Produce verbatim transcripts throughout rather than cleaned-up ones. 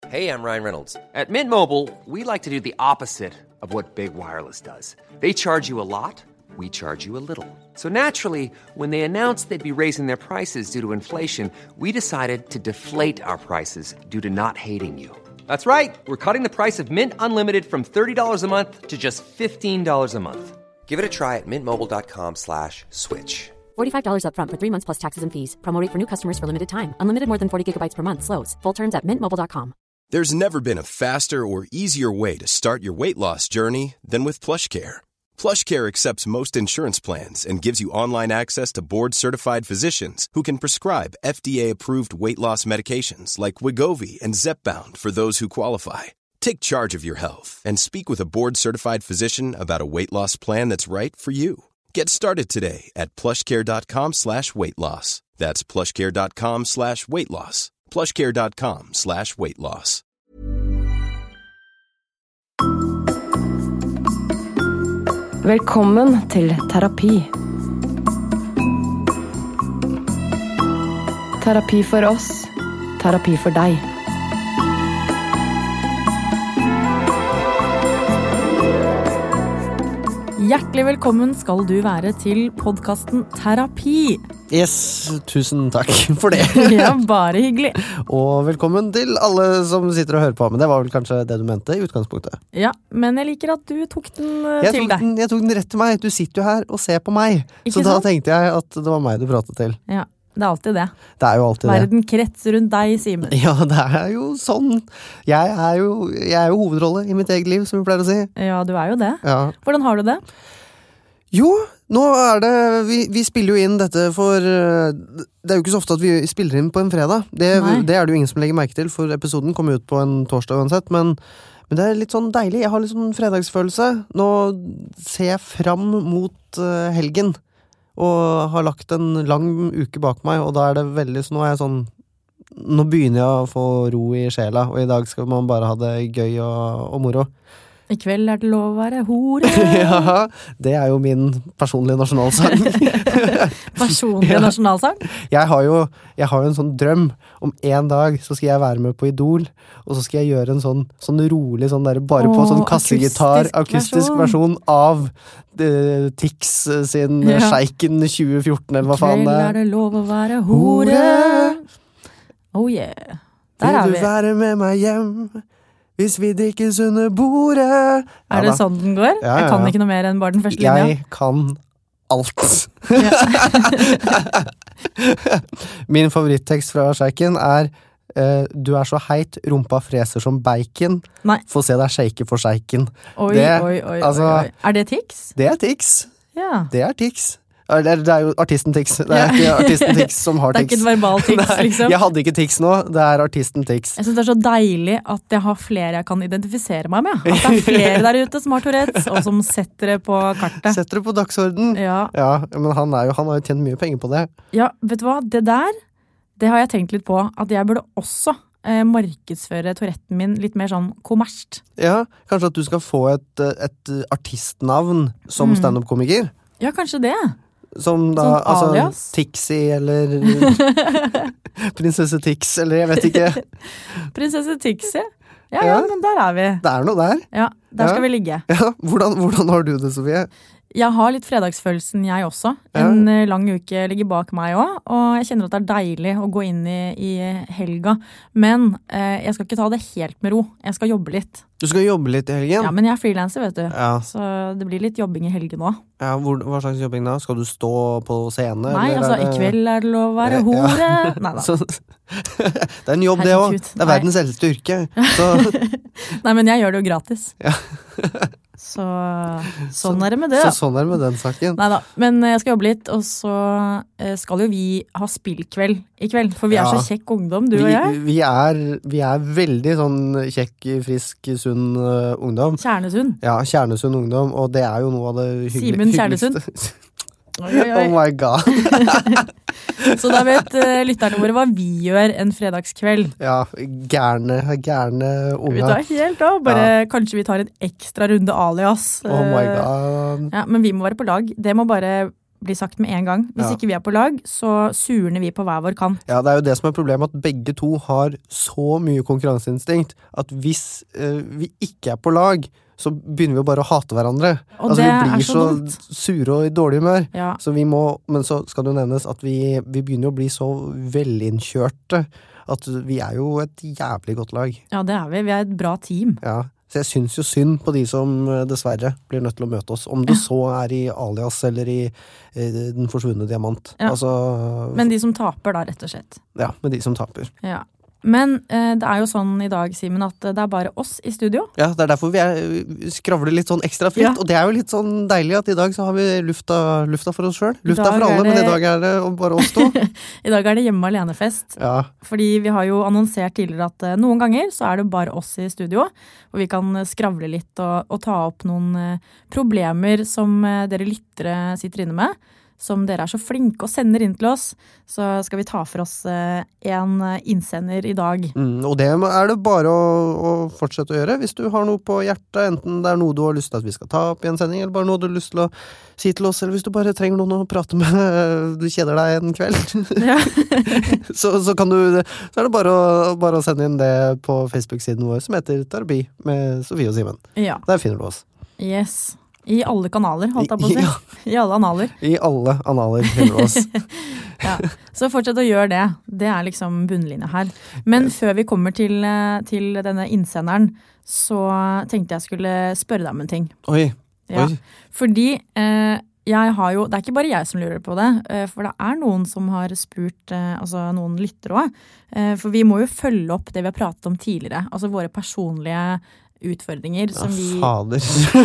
Hey, I'm Ryan Reynolds. At Mint Mobile, we like to do the opposite of what Big Wireless does. They charge you a lot, we charge you a little. So naturally, when they announced they'd be raising their prices due to inflation, we decided to deflate our prices due to not hating you. That's right. We're cutting the price of Mint Unlimited from thirty dollars a month to just fifteen dollars a month. Give it a try at mintmobile.com slash switch. forty-five dollars up front for three months plus taxes and fees. Promo rate for new customers for limited time. Unlimited more than forty gigabytes per month. Slows full terms at mint mobile dot com. There's never been a faster or easier way to start your weight loss journey than with PlushCare. PlushCare accepts most insurance plans and gives you online access to board-certified physicians who can prescribe F D A-approved weight loss medications like Wegovy and Zepbound for those who qualify. Take charge of your health and speak with a board-certified physician about a weight loss plan that's right for you. Get started today at plushcare.com slash weight loss. That's plushcare.com slash weight loss. plushcare.com slash weight loss. Velkommen til terapi. Terapi for oss, terapi for deg. Hjertelig velkommen skal du være til podcasten Terapi. Yes, tusen takk for det. Ja, bare hyggelig. Og velkommen til alle som sitter og hører på. Men det var vel kanskje det du mente i utgangspunktet. Ja, men jeg liker at du tok den uh, jeg til tok deg. Den, jeg tok den rett til meg. Du sitter jo her og ser på meg. Ikke så da sant? tenkte jeg at det var meg du pratet til. Ja, det er alltid det. Det er jo alltid det. Verden kretser rundt deg, Simen. Ja, det er jo sånn. Jeg er jo, jeg er jo hovedrolle i mitt eget liv, som vi pleier å si. Ja, du er jo det. Ja. Hvordan har du det? Jo, nå er det, vi, vi spiller jo inn dette for, det er jo ikke så ofte at vi spiller inn på en fredag. Det, det er det jo ingen som legger merke til, for episoden kommer ut på en torsdag uansett, men, men det er litt sånn deilig. Jeg har litt sånn fredagsfølelse. Nå ser jeg fram mot uh, helgen, og har lagt en lang uke bak meg, og da er det veldig, så nå er jeg sånn, nå begynner jeg å få ro i sjela, og i dag skal man bare ha det gøy og, og moro. I kveld er det lov å være hore. Ja, det er jo min personlige nasjonalsang. Personlig ja. Nasjonalsang? Jeg har, jo, jeg har jo en sånn drøm om en dag så skal jeg være med på Idol, og så skal jeg gjøre en sånn, sånn rolig, sånn der, bare Åh, på sånn kassegitar, akustisk, akustisk versjon. versjon av uh, Tix sin ja. Sjeiken tjue fjorten, eller hva faen det er. I kveld er det lov å være hore. Oh yeah. Der er vi. Vil du være med meg hjem? Hvis vi drikkes under bordet. Er det ja, sånn den går? Ja, ja, ja. Jeg kan ikke noe mer enn bare den første linja. Jeg kan alt. Min favorittekst fra Sjeiken er uh, du er så heit, rumpa freser som bacon. Nei. Få se deg shake for Sjeiken. Oi, det, oi, oi, altså, oi, oi. Er det Tix? Det er Tix. Ja. Det er Tix. Det er jo artisten Tix. Det er ikke artisten Tix som har Tix. Det er ikke et verbal Tix, liksom. Jeg hadde ikke Tix nå, det er artisten Tix. Jeg synes det er så deilig at jeg har flere jeg kan identifisere meg med. At det er flere der ute som har Tourettes, og som setter det på kartet. Setter det på dagsorden. Ja. Ja, men han, er jo, han har jo tjent mye penger på det. Ja, vet du hva? Det der, det har jeg tenkt litt på, at jeg burde også eh, markedsføre Touretten min litt mer sånn kommersielt. Ja, kanskje at du skal få et, et artistnavn som mm. stand-up-komiker. Ja, kanskje det. Som da, sånn altså, alias? Tixi, eller Prinsesse Tix, eller jeg vet ikke. Prinsesse Tixi? Ja, ja, ja, men der er vi. Det er noe der. Ja, der ja. Skal vi ligge. Ja, hvordan, hvordan har du det, Sofie? Jeg har litt fredagsfølelsen jeg også. En ja. lang uke ligger bak meg også, og jeg kjenner at det er deilig å gå inn i, i helga. Men eh, jeg skal ikke ta det helt med ro. Jeg skal jobbe litt. Du skal jobbe litt i helgen? Ja, men jeg er freelancer, vet du. Ja. Så det blir litt jobbing i helgen også. Ja, hvor, hva slags jobbing da? Skal du stå på scene? Nei, altså, det... i kveld er det lov å være hore. Ja. Neida. Så, det er en jobb, Herregud, det også. Det er verdens eldste yrke. Så... Nei, men jeg gjør det jo gratis. Ja. Så sånn er det med det. Så sånn er det med den saken. Neida, men jeg skal jobbe litt, og så skal jo vi ha spillkveld i kveld, for vi ja. er så kjekk ungdom, du vi, og jeg. Vi er, vi er veldig sånn kjekk, frisk, sunn uh, ungdom. Kjernesund. Ja, kjernesund ungdom, og det er jo noe av det hyggelig, Simen Kjernesund. Oi, oi, oi. Oh my god. Så da vet uh, lytterne våre hva vi gjør en fredagskveld. Ja, gærne, gærne unga. Vi tar helt av, bare ja. Kanskje vi tar en ekstra runde alias. Oh my god. Ja, men vi må være på lag. Det må bare bli sagt med en gang. Hvis Ja. ikke vi er på lag, så surner vi på hver vår kant. Ja, det er jo det som er problemet, at begge to har så mye konkurranseinstinkt, at hvis eh, vi ikke er på lag, så begynner vi bare å hate hverandre. Og altså, det vi blir er så så, dumt. sure og i dårlig humør. Ja. Så vi må, men så skal det jo nevnes at vi, vi begynner å bli så velinnkjørte, at vi er jo et jævlig godt lag. ja, det er vi. Vi er et bra team. Ja. Så jeg syns jo synd på de som eh, dessverre blir nødt til å møte oss, om det så er i Alias eller i eh, Den forsvunne diamant. Ja. Altså, Men de som taper da, rett og slett. ja, med de som taper. Ja. Men eh, det er jo sånn i dag, Simen, at det er bare oss i studio. Ja, det er derfor vi, er, vi skravler litt sånn ekstra fritt, Ja. og det er jo litt sånn deilig at i dag så har vi lufta, lufta for oss selv. Lufta dag for alle, er men det- i dag er det bare oss to. I dag er det hjemme alene-fest. Ja, Fordi vi har jo annonsert tidligere at eh, noen ganger så er det bare oss i studio, og vi kan eh, skravle litt og, og ta opp noen eh, problemer som eh, dere lyttere sitter inne med, som dere er så flinke og sender inn til oss. Så skal vi ta for oss eh, en eh, innsender i dag. mm, og det er det bare å, å fortsette å gjøre hvis du har noe på hjertet, enten det er noe du har lyst til at vi skal ta opp i en sending, eller bare noe du har lyst til å si til oss, eller hvis du bare trenger noen å prate med, du kjeder deg en kveld. Ja. så, så kan du, så er det bare å, bare å sende inn det på Facebook-siden vår som heter Terapi med Sofie og Simen. Ja. Der finner du oss. Yes. I alle kanaler, holdt jeg på å si. Ja. I alle analer. I alle analer finner du oss. Ja. Så fortsett å gjøre det. Det er liksom bunnlinja her. Men før vi kommer til, eh, til denne innsenderen, så tenkte jeg skulle spørre deg om en ting. Oi, Ja. oi. Fordi eh, jeg har jo, det er ikke bare jeg som lurer på det, eh, for det er noen som har spurt, eh, altså noen lyttere også, eh, for vi må jo følge opp det vi har pratet om tidligere, altså våre personlige utfordringer som vi... Fader.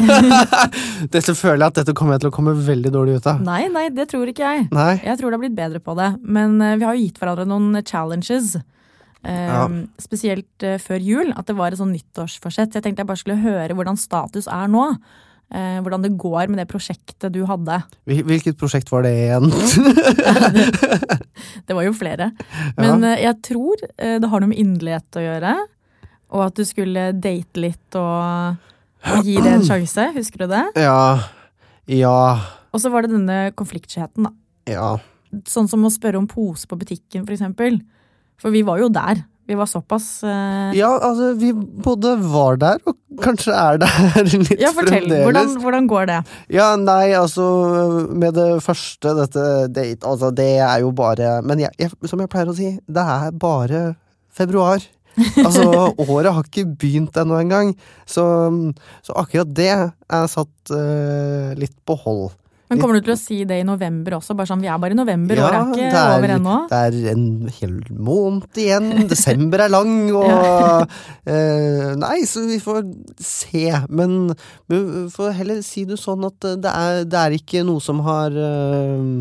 Dette føler jeg at dette kommer jeg til å komme veldig dårlig ut av. Nei, nei, det tror ikke jeg. Nei. Jeg tror det har blitt bedre på det, men eh, vi har jo gitt hverandre noen challenges. Eh, Ja. Spesielt eh, før jul, at det var et sånn nyttårsforsett. Jeg tenkte jeg bare skulle høre hvordan status er nå. Eh, hvordan det går med det prosjektet du hadde. Hvil- Hvilket prosjekt var det igjen? Det var jo flere. Men eh, jeg tror eh, det har noe med inderlighet å gjøre. Og at du skulle date litt og, og gi det en sjanse. Husker du det? Ja. Ja. Og så var det denne konfliktskyheten, da. Ja. Sånn som å spørre om pose på butikken, for eksempel. For vi var jo der. Vi var såpass eh... Ja, altså, vi både var der, og kanskje er der litt Ja, fortell. fremdeles. Hvordan, hvordan går det? Ja, nei, altså, med det første, dette date, altså, det er jo bare, men jeg, jeg, som jeg pleier å si, det er bare februar. Altså, året har ikke begynt ennå en gang, så, så akkurat det er satt uh, litt på hold. Men kommer du til å si det i november også? Bare sånn, vi er bare i november, Ja, året er ikke det er- over ennå. Det er en hel måned igjen, desember er lang, og eh, nei, så vi får se, men vi får heller si det sånn at det er, det er ikke noe som har eh,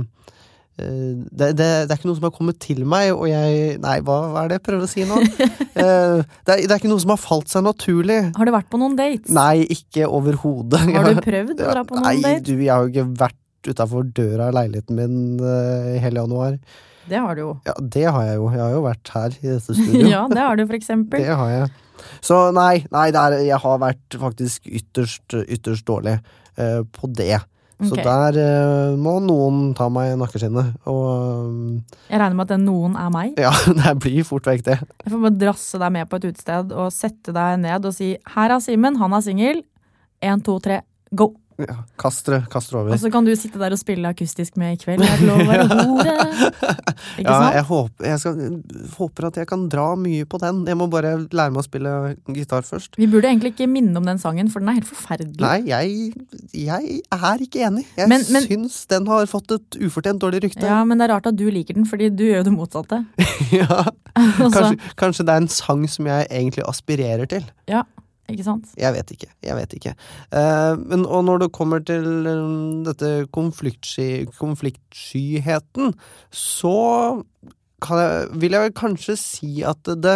det, det, det er ikke noe som har kommet til meg, og jeg, nei, hva, hva er det jeg prøver å si nå? Eh, det, er, det er ikke noe som har falt seg naturlig. Har du vært på noen dates? Nei, ikke overhodet. Har du prøvd å dra på noen Nei, dates? du, jeg har jo ikke vært utenfor døra av leiligheten min uh, i hele januar. Det har du jo. Ja, det har jeg jo. Jeg har jo vært her i dette studio. Ja, det har du for eksempel. Det har jeg. Så nei, nei det er, jeg har vært faktisk ytterst, ytterst dårlig uh, på det. Så Ok. der uh, må noen ta meg i nakkeskinnet. Og um, Jeg regner med at den noen er meg. ja, det blir fort vekk det. Jeg får bare drasse deg med på et utested og sette deg ned og si, her er Simen, han er single. En, to, tre, go! Ja, kastre, kastre over. Og så kan du sitte der og spille akustisk med i kveld. Jeg vil lov å være hore. Ikke Ja, sant? jeg håper, jeg skal, håper at jeg kan dra mye på den. Jeg må bare lære meg å spille gitar først. Vi burde egentlig ikke minne om den sangen, for den er helt forferdelig. Nei, jeg, jeg er ikke enig. Jeg Men- men- syns den har fått et ufortjent dårlig rykte. Ja, men det er rart at du liker den, fordi du gjør jo det motsatte. Ja. Altså, Kanskje, kanskje det er en sang som jeg egentlig aspirerer til. ja, ikke sant? Jeg vet ikke. Jeg vet ikke. Eh, men, og når det kommer til um, dette konfliktsky, konfliktskyheten, så kan jeg, vil jeg vel kanskje si at det,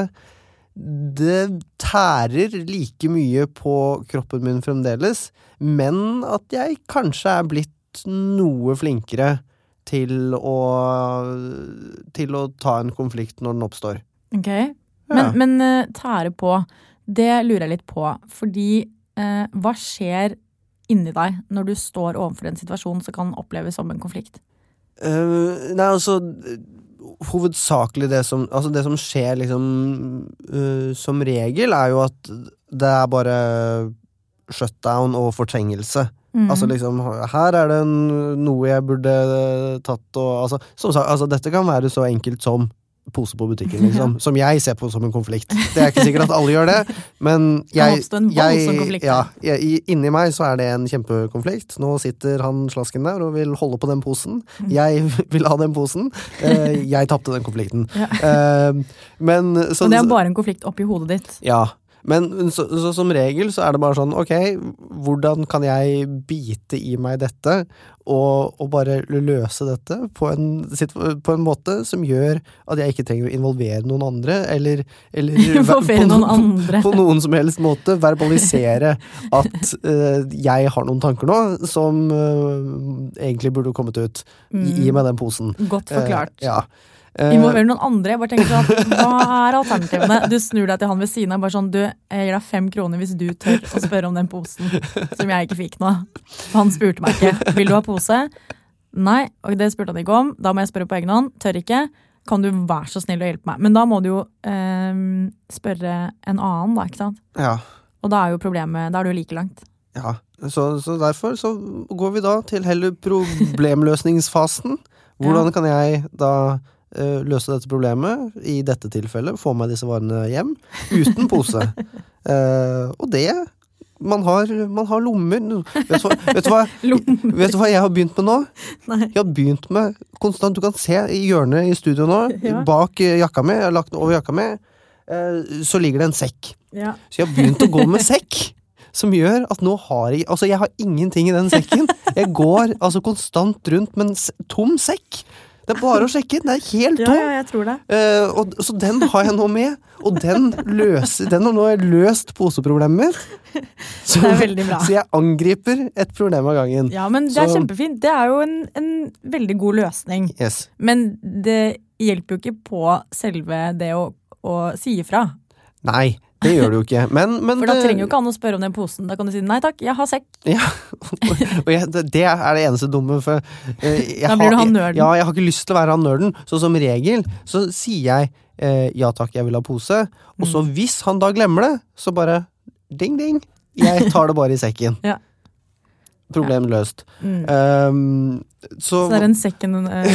det tærer like mye på kroppen min fremdeles, men at jeg kanskje er blitt noe flinkere til å, til å ta en konflikt når den oppstår. Ok, men, Ja. men eh, tære på, det lurer jeg litt på, fordi eh, hva skjer inni deg når du står overfor en situasjon som kan oppleves som en konflikt? Uh, nei, altså hovedsakelig det som, altså det som skjer liksom uh, som regel er jo at det er bare shutdown og fortrengelse. Mm. Altså liksom, her er det noe jeg burde tatt og, altså, som sagt, altså dette kan være så enkelt som pose på butikken, liksom, som jeg ser på som en konflikt. Det er ikke sikkert at alle gjør det, men jeg, jeg, ja, jeg, inni meg så er det en kjempekonflikt. Nå sitter han slasken der og vil holde på den posen. Jeg vil ha den posen. Jeg tappte den konflikten. Ja. Men, så, og det er bare en konflikt oppi hodet ditt. Ja. Men så, så som regel så er det bare sånn, ok, hvordan kan jeg bite i meg dette og, og bare løse dette på en, på en måte som gjør at jeg ikke trenger å involvere noen andre, eller, eller på, noen andre. på noen som helst måte verbalisere at uh, jeg har noen tanker nå som uh, egentlig burde kommet ut. Mm. Gi meg den posen. Godt forklart. Uh, ja. Involverer noen andre. Jeg bare tenker sånn, hva er alternativene? Du snur deg til han ved siden av, bare sånn, du, jeg gir deg fem kroner hvis du tør å spørre om den posen, som jeg ikke fikk nå. Han spurte meg ikke, vil du ha pose? Nei, og det spurte han ikke om. Da må jeg spørre på egen hånd, tør ikke. Kan du være så snill å hjelpe meg? Men da må du jo eh, spørre en annen, da, ikke sant? Ja. Og da er jo problemet, da er det jo like langt. Ja, så, så derfor så går vi da til heller problemløsningsfasen. Hvordan ja. Kan jeg da løse dette problemet, i dette tilfellet få meg disse varene hjem, uten pose. uh, og det man har, man har lommer. Vet du, hva, vet, du hva, vet du hva jeg har begynt med nå? Nei. Jeg har begynt med konstant, du kan se i hjørnet i studio nå, ja. Bak jakka mi, jeg har lagt den over jakka mi, uh, så ligger det en sekk. Ja. Så jeg har begynt å gå med sekk, som gjør at nå har jeg, altså jeg har ingenting i den sekken. Jeg går altså konstant rundt med en tom sekk. Det er bare å sjekke, den er helt tom. Ja, ja, jeg tror det. Uh, og, så den har jeg nå med, og den løser, den har nå løst poseproblemet mitt. Så, det er veldig bra. Så jeg angriper et problem av gangen. Ja, men det så, er kjempefint. Det er jo en, en veldig god løsning. Yes. Men det hjelper jo ikke på selve det å, å si ifra. Nei, det gjør du jo ikke. Men, men For da trenger jo ikke han å spørre om den posen. Da kan du si, nei takk, jeg har sekk. Ja, og jeg, det er det eneste dumme. For, uh, jeg da blir du han nerden. Jeg, ja, jeg har ikke lyst til å være han nerden. Så som regel så sier jeg, uh, ja takk, jeg vil ha pose. Og så hvis han da glemmer det, så bare, ding ding, jeg tar det bare i sekken. Ja. Problem løst. Mm. Um, så, så det er en second uh,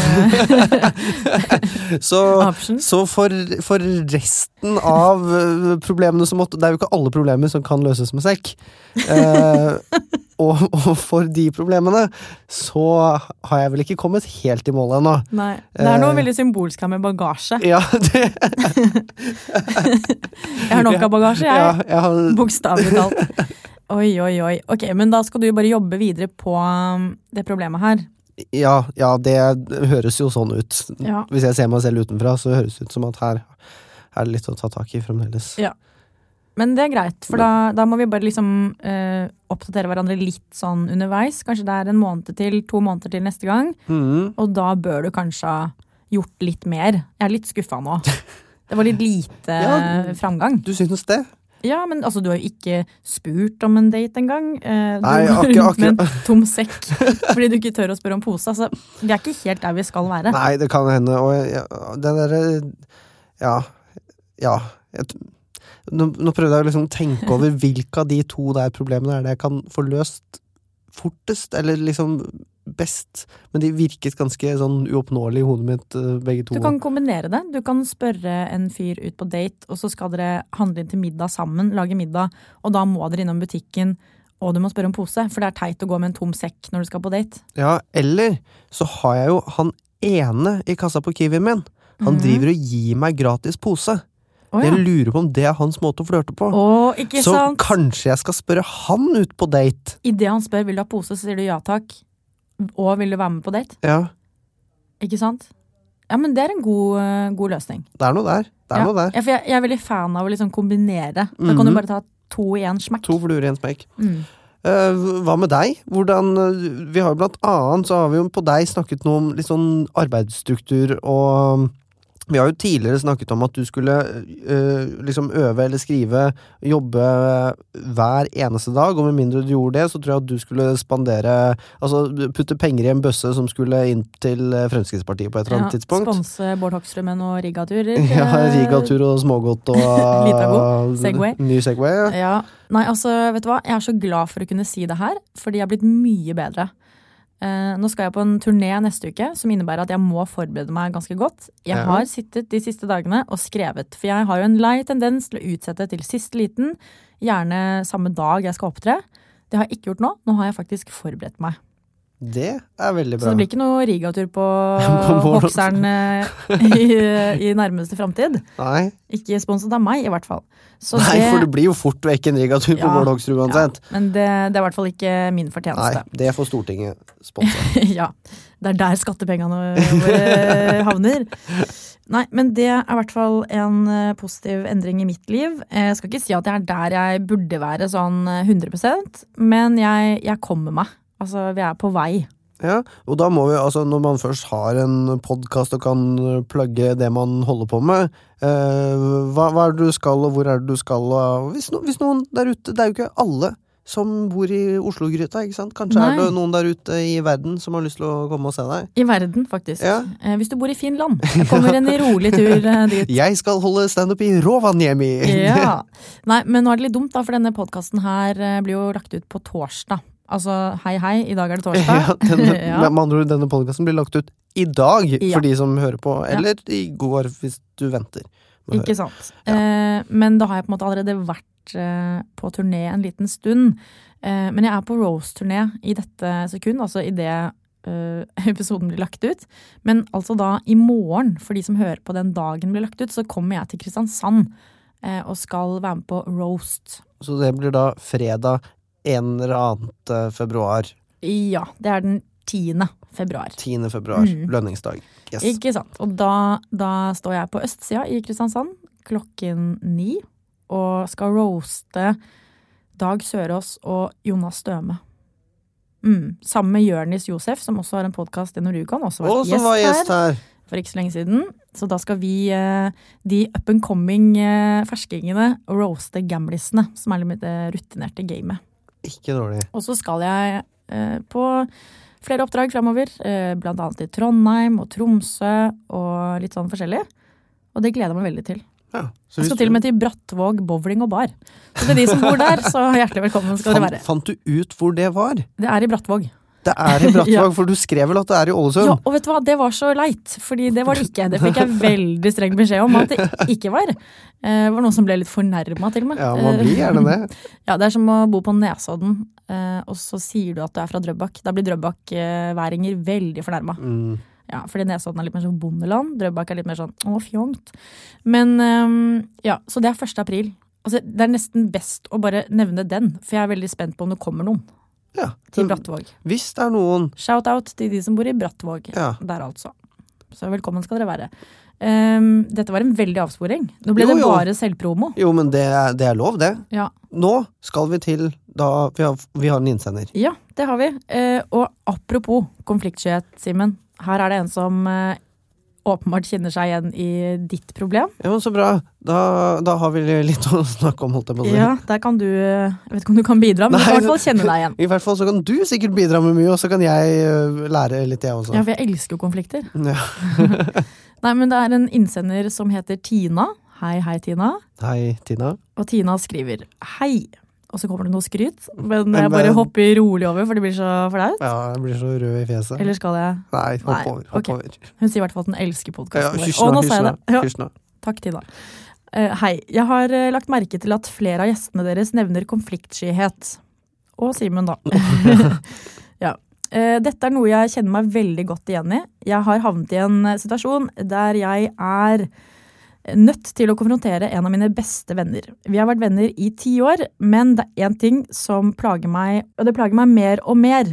så, så for, for resten av problemene som måtte, det er jo ikke alle problemer som kan løses med sekk. Uh, og, og for de problemene så har jeg vel ikke kommet helt i mål ennå. Nei, det er noe uh, veldig symbolsk her med bagasje. Ja, det jeg har nok av bagasje, jeg. Ja, jeg har... Bokstavelig talt. Oi, oi, oi. Ok, men da skal du bare jobbe videre på det problemet her. Ja, ja, det høres jo sånn ut. Ja. Hvis jeg ser meg selv utenfra, så høres det ut som at her er det litt å ta tak i fremdeles. Ja, men det er greit, for da, da må vi bare liksom eh, oppdatere hverandre litt sånn underveis. Kanskje det er en måned til, to måneder til neste gang. Mm. Og da bør du kanskje ha gjort litt mer. Jeg er litt skuffet nå. Det var litt lite ja, framgang. Du synes det? Ja, men altså, du har jo ikke spurt om en date en gang. Eh, du Nei, går akkurat, rundt med en tom sekk, fordi du ikke tør å spørre om pose. Altså, vi er ikke helt der vi skal være. Nei, det kan hende. Og ja, den der, ja, ja. Jeg, nå, nå prøvde jeg å liksom tenke over hvilke av de to der problemene er det jeg kan få løst fortest, eller liksom best, men de virket ganske sånn uoppnåelig i hodet mitt, begge to. Du kan kombinere det. Du kan spørre en fyr ut på date, og så skal dere handle inn til middag sammen, lage middag, og da må dere innom butikken, og du må spørre om pose, for det er teit å gå med en tom sekk når du skal på date. Ja, eller så har jeg jo han ene i kassa på Kiwien min. Han mm. driver og gir meg gratis pose. Oh, ja. Jeg lurer på om det er hans måte å flørte på. Oh, ikke så sant? Kanskje jeg skal spørre han ut på date. I det han spør, vil du ha pose, så sier du ja takk. Og vil du være med på date? Ja. Ikke sant? Ja, men det er en god, uh, god løsning. Det er noe der. Det er ja. noe der. Ja, for jeg, jeg er veldig fan av å liksom kombinere. Da mm-hmm. kan du bare ta to i en smekk. To fluer i en smekk. Mm. Uh, hva med deg? Hvordan, vi har jo blant annet, så har vi jo på deg snakket noe om litt sånn arbeidsstruktur og Vi har jo tidligere snakket om at du skulle øh, liksom øve eller skrive, jobbe hver eneste dag, og med mindre du gjorde det, så tror jeg at du skulle spandere, altså putte penger i en bøsse som skulle inn til Fremskrittspartiet på et eller annet Ja, tidspunkt. sponse Bård Hoksrud med noen rigaturer. Ja, rigatur og smågodt og Litago, Segway. Ny Segway, ja. Ja, nei, altså, vet du hva? Jeg er så glad for å kunne si det her, fordi jeg har blitt mye bedre. Uh, nå skal jeg på en turné neste uke, som innebærer at jeg må forberede meg ganske godt. Jeg Ja. har sittet de siste dagene og skrevet, for jeg har jo en lei tendens til å utsette til siste liten, gjerne samme dag jeg skal opptre. Det har jeg ikke gjort nå. Nå har jeg faktisk forberedt meg. Det er veldig bra. Så det blir ikke noe rigatur på På Bård Hokseren uh, i, i nærmeste fremtid. Nei, Ikke sponset av meg, i hvert fall. Så Nei for det blir jo fort vekk en rigatur på Ja, Bård Hoksrud uansett. Ja, men det, det er i hvert fall ikke min Nei, fortjeneste. det får Stortinget sponse. Ja, det er der skattepengene våre havner. Nei, men det er i hvert fall en eh, positiv endring i mitt liv. Jeg skal ikke si at jeg er der jeg burde være sånn eh, hundre prosent, men jeg, jeg kommer meg. Altså, vi er på vei. Ja, og da må vi, altså når man først har en podcast og kan plugge det man holder på med, eh, hva, hva er det du skal, og hvor er det du skal, og hvis, no, hvis noen der ute, det er jo ikke alle som bor i Oslo-gryta, ikke sant? Kanskje Nei. er det noen der ute i verden som har lyst til å komme og se deg. I verden, faktisk. Ja. Eh, hvis du bor i Finland, jeg kommer en rolig tur eh, dit. Jeg skal holde stand-up i Rovaniemi! Ja. Nei, men nå er det litt dumt da, for denne podcasten her eh, blir jo lagt ut på torsdag. Altså, hei hei, i dag er det torsdag. Ja, denne, Ja. med andre ord, denne podcasten blir lagt ut i dag, Ja. for de som hører på, eller i går hvis du venter. med å Ikke høre. sant. Eh, men da har jeg på en måte allerede vært eh, på turné en liten stund. Eh, men jeg er på Rose-turné i dette sekund, altså i det eh, episoden blir lagt ut. Men altså da i morgen, for de som hører på den dagen blir lagt ut, så kommer jeg til Kristiansand eh, og skal være med på Roast. Så det blir da fredag en eller annet eh, februar. Ja, det er den tiende februar. tiende februar, Mm. lønningsdag. Yes. Ikke sant. Og da, da står jeg på østsida i Kristiansand klokken ni og skal roaste Dag Sørås og Jonas Støme. Mm. Sammen med Jørnis Josef, som også har en podcast i Norge, også Og vært som var gjest gjest her her. for ikke så lenge siden. Så da skal vi, eh, de up and coming eh, ferskingene, roaste gamlisene, som er litt eh, rutinerte gamet. Ikke dårlig. Og så skal jeg eh, på flere oppdrag fremover, eh, blant annet i Trondheim og Tromsø og litt sånn forskjellig. Og det gleder jeg meg veldig til. Ja. Så Jeg hvis skal til og med til Brattvåg bowling og bar. Så til de som bor der, så hjertelig velkommen skal dere fant, være. fant du ut hvor det var? Det er i Brattvåg. Det er i Brattvåg, Ja. for du skrev vel at det er i Ålesund? Ja, og vet du hva, det var så leit, fordi det var det ikke. Det fikk jeg veldig streng beskjed om at det ikke var. Eh, Det var noen som ble litt fornærmet til meg. Ja, man blir gjerne det. Ja, det er som å bo på Nesodden, eh, og så sier du at du er fra Drøbak. Da blir Drøbak-væringer veldig fornærmet. Mm. Ja, fordi Nesodden er litt mer sånn bondeland. Drøbak er litt mer sånn, å, fjongt. Men, um, ja, så det er første april. Altså, det er nesten best å bare nevne den, for jeg er veldig spent på om det kommer noen Ja. til Brattvåg. Hvis det er noen. Shout out til de som bor i Brattvåg. Ja. Der altså. Så velkommen skal dere være. Um, dette var en veldig avsporing. Nå ble Jo, det jo. bare selvpromo. Jo, men det er, det er lov, det. Ja. Nå skal vi til, da vi har, vi har en innsender. Ja, det har vi. Eh, og apropos konfliktskyhet, Simen. Her er det en som eh, åpenbart kjenner seg igjen i ditt problem. Ja, men så bra. Da, da har vi litt å snakke om, holdt jeg på å si. Ja, der kan du, jeg vet ikke om du kan bidra, men du kan i hvert fall kjenne deg igjen. I hvert fall så kan du sikkert bidra med mye, og så kan jeg øh, lære litt, jeg også. Ja, for jeg elsker jo konflikter. Ja. Nei, men det er en innsender som heter Tina. Hei, hei Tina. Hei, Tina. Og Tina skriver, hei. Og så kommer det noe skryt, men Men jeg bare det- hopper rolig over, for det blir så flaut. Ja, jeg blir så rød i fjeset. Eller skal jeg? Nei, hopp Nei, over. Hopp ok. over. Hun sier i hvert fall at hun elsker Ja, podcasten vår. hysj Og nå, nå sa jeg hysj nå. det. Ja. Hysj nå. Takk, Tina. Eh, hei, jeg har eh, lagt merke til at flere av gjestene deres nevner konfliktskyhet. Og Simen da. Ja. Eh, dette er noe jeg kjenner meg veldig godt igjen i. Jeg har havnet i en eh, situasjon der jeg er nødt til å konfrontere en av mine beste venner. Vi har vært venner i ti år, men det er en ting som plager meg, og det plager meg mer og mer.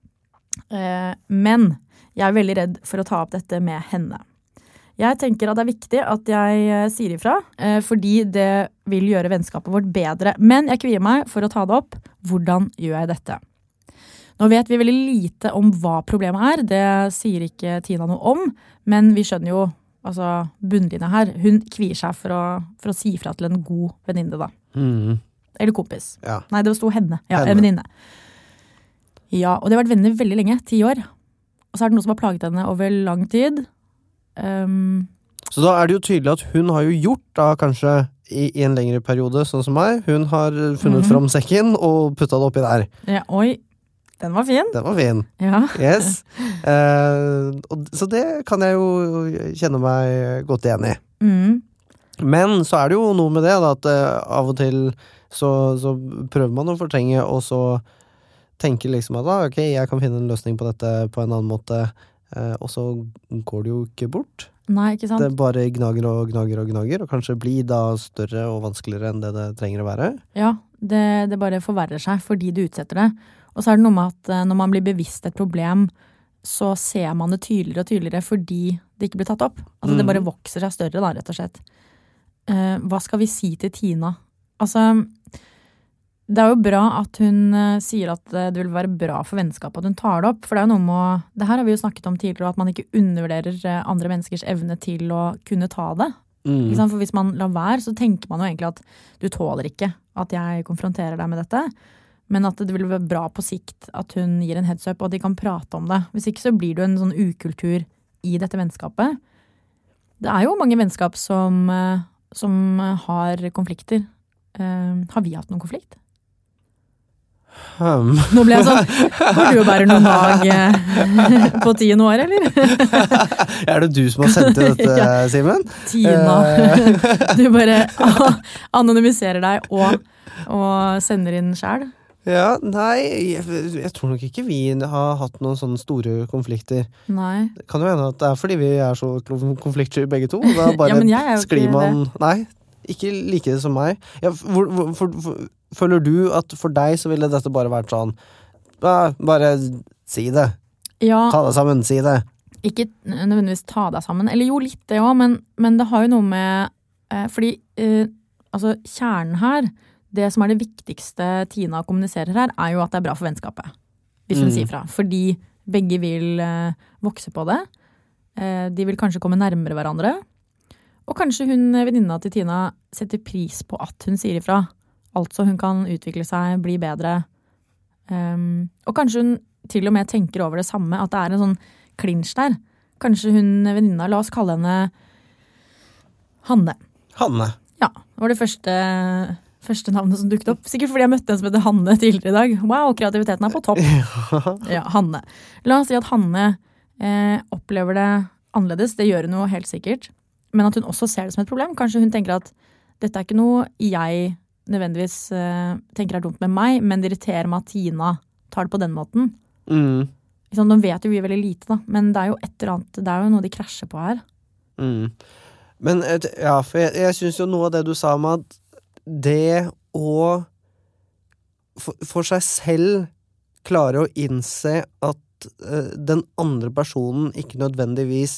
Eh, men jeg er veldig redd for å ta opp dette med henne. Jeg tenker at det er viktig at jeg eh, sier ifra, eh, fordi det vil gjøre vennskapet vårt bedre. Men jeg kvier meg for å ta det opp. Hvordan gjør jeg dette? Nå vet vi veldig lite om hva problemet er. Det sier ikke Tina noe om, men vi skjønner jo altså bunnlinja her. Hun kvier seg for å, for å si fra til en god venninne da. Mm. Eller kompis. Ja. Nei, det sto henne. Ja, henne. en venninne. Ja, og de har vært venner veldig lenge, ti år. Og så er det noe som har plaget henne over lang tid. Um, så da er det jo tydelig at hun har jo gjort da kanskje i, i en lengre periode, sånn som meg. Hun har funnet mm. fram sekken og puttet det oppi der. Ja, oi. Den var fin. Den var fin. Ja. Yes. Eh, og, så det kan jeg jo kjenne meg godt igjen i. Mm. Men så er det jo noe med det, da, at uh, av og til så, så prøver man å fortrenge, og så tenker liksom at ah, ok, jeg kan finne en løsning på dette på en annen måte, uh, og så går det jo ikke bort. Nei, ikke sant? Det bare gnager og gnager og gnager, og kanskje blir da større og vanskeligere enn det det trenger å være. Ja, det, det bare forverrer seg fordi du utsetter det. Og så er det noe med at når man blir bevisst et problem, så ser man det tydeligere og tydeligere fordi det ikke blir tatt opp. Altså mm. det bare vokser seg større da, rett og slett. Uh, hva skal vi si til Tina? Altså, det er jo bra at hun uh, sier at uh, det vil være bra for vennskapet at hun tar det opp, for det er jo noe med å, det her har vi jo snakket om tidligere, at man ikke undervurderer uh, andre menneskers evne til å kunne ta det. Mm. Ikke sant? For hvis man lar være, så tenker man jo egentlig at du tåler ikke at jeg konfronterer deg med dette, men at det vil være bra på sikt at hun gir en heads up, og at de kan prate om det. Hvis ikke så blir det jo en sånn ukultur i dette vennskapet. Det er jo mange vennskap som, som har konflikter. Uh, har vi hatt noen konflikt? Um. Nå ble jeg sånn, går du og bærer noen mag på tiende år, eller? Er det du som har sendt til dette, ja. Simen? Tina. Du bare anonymiserer deg og, og sender inn selv. Ja, nei, jeg, jeg tror nok ikke vi har hatt noen sånne store konflikter. Nei. Det kan jo hende at det er fordi vi er så konfliktsky begge to. Da bare ja, sklir man... Nei, ikke like det som meg. Ja, for, for, for, for, føler du at for deg så ville dette bare vært sånn, bare si det. Ja. Ta deg sammen, si det. Ikke nødvendigvis ta deg sammen. Eller jo, litt det også, men, men det har jo noe med... Eh, fordi, eh, altså, kjernen her... Det som er det viktigste Tina kommuniserer her, er jo at det er bra for vennskapet. Hvis hun mm. sier fra. Fordi begge vil uh, vokse på det. Uh, de vil kanskje komme nærmere hverandre. Og kanskje hun, venninna til Tina, setter pris på at hun sier ifra. Altså hun kan utvikle seg, bli bedre. Um, og kanskje hun til og med tenker over det samme, at det er en sånn klinsj der. Kanskje hun, venninna, la oss kalle henne Hanne. Hanne. Ja, det var det første... første navnet som dukket opp. Sikkert fordi jeg møtte en som heter Hanne tidligere i dag. Wow, kreativiteten er på topp. Ja, Hanne. La oss si at Hanne eh, opplever det annerledes. Det gjør hun jo helt sikkert. Men at hun også ser det som et problem. Kanskje hun tenker at dette er ikke noe jeg nødvendigvis eh, tenker er dumt med meg, men det irriterer meg at Tina tar det på den måten. Mm. Sånn, nå vet jo vi veldig lite da, men det er jo et eller annet, det er jo noe de krasjer på her. Mm. Men ja, for jeg, jeg synes jo noe av det du sa med at det å for, for seg selv klare å innse at uh, den andre personen ikke nødvendigvis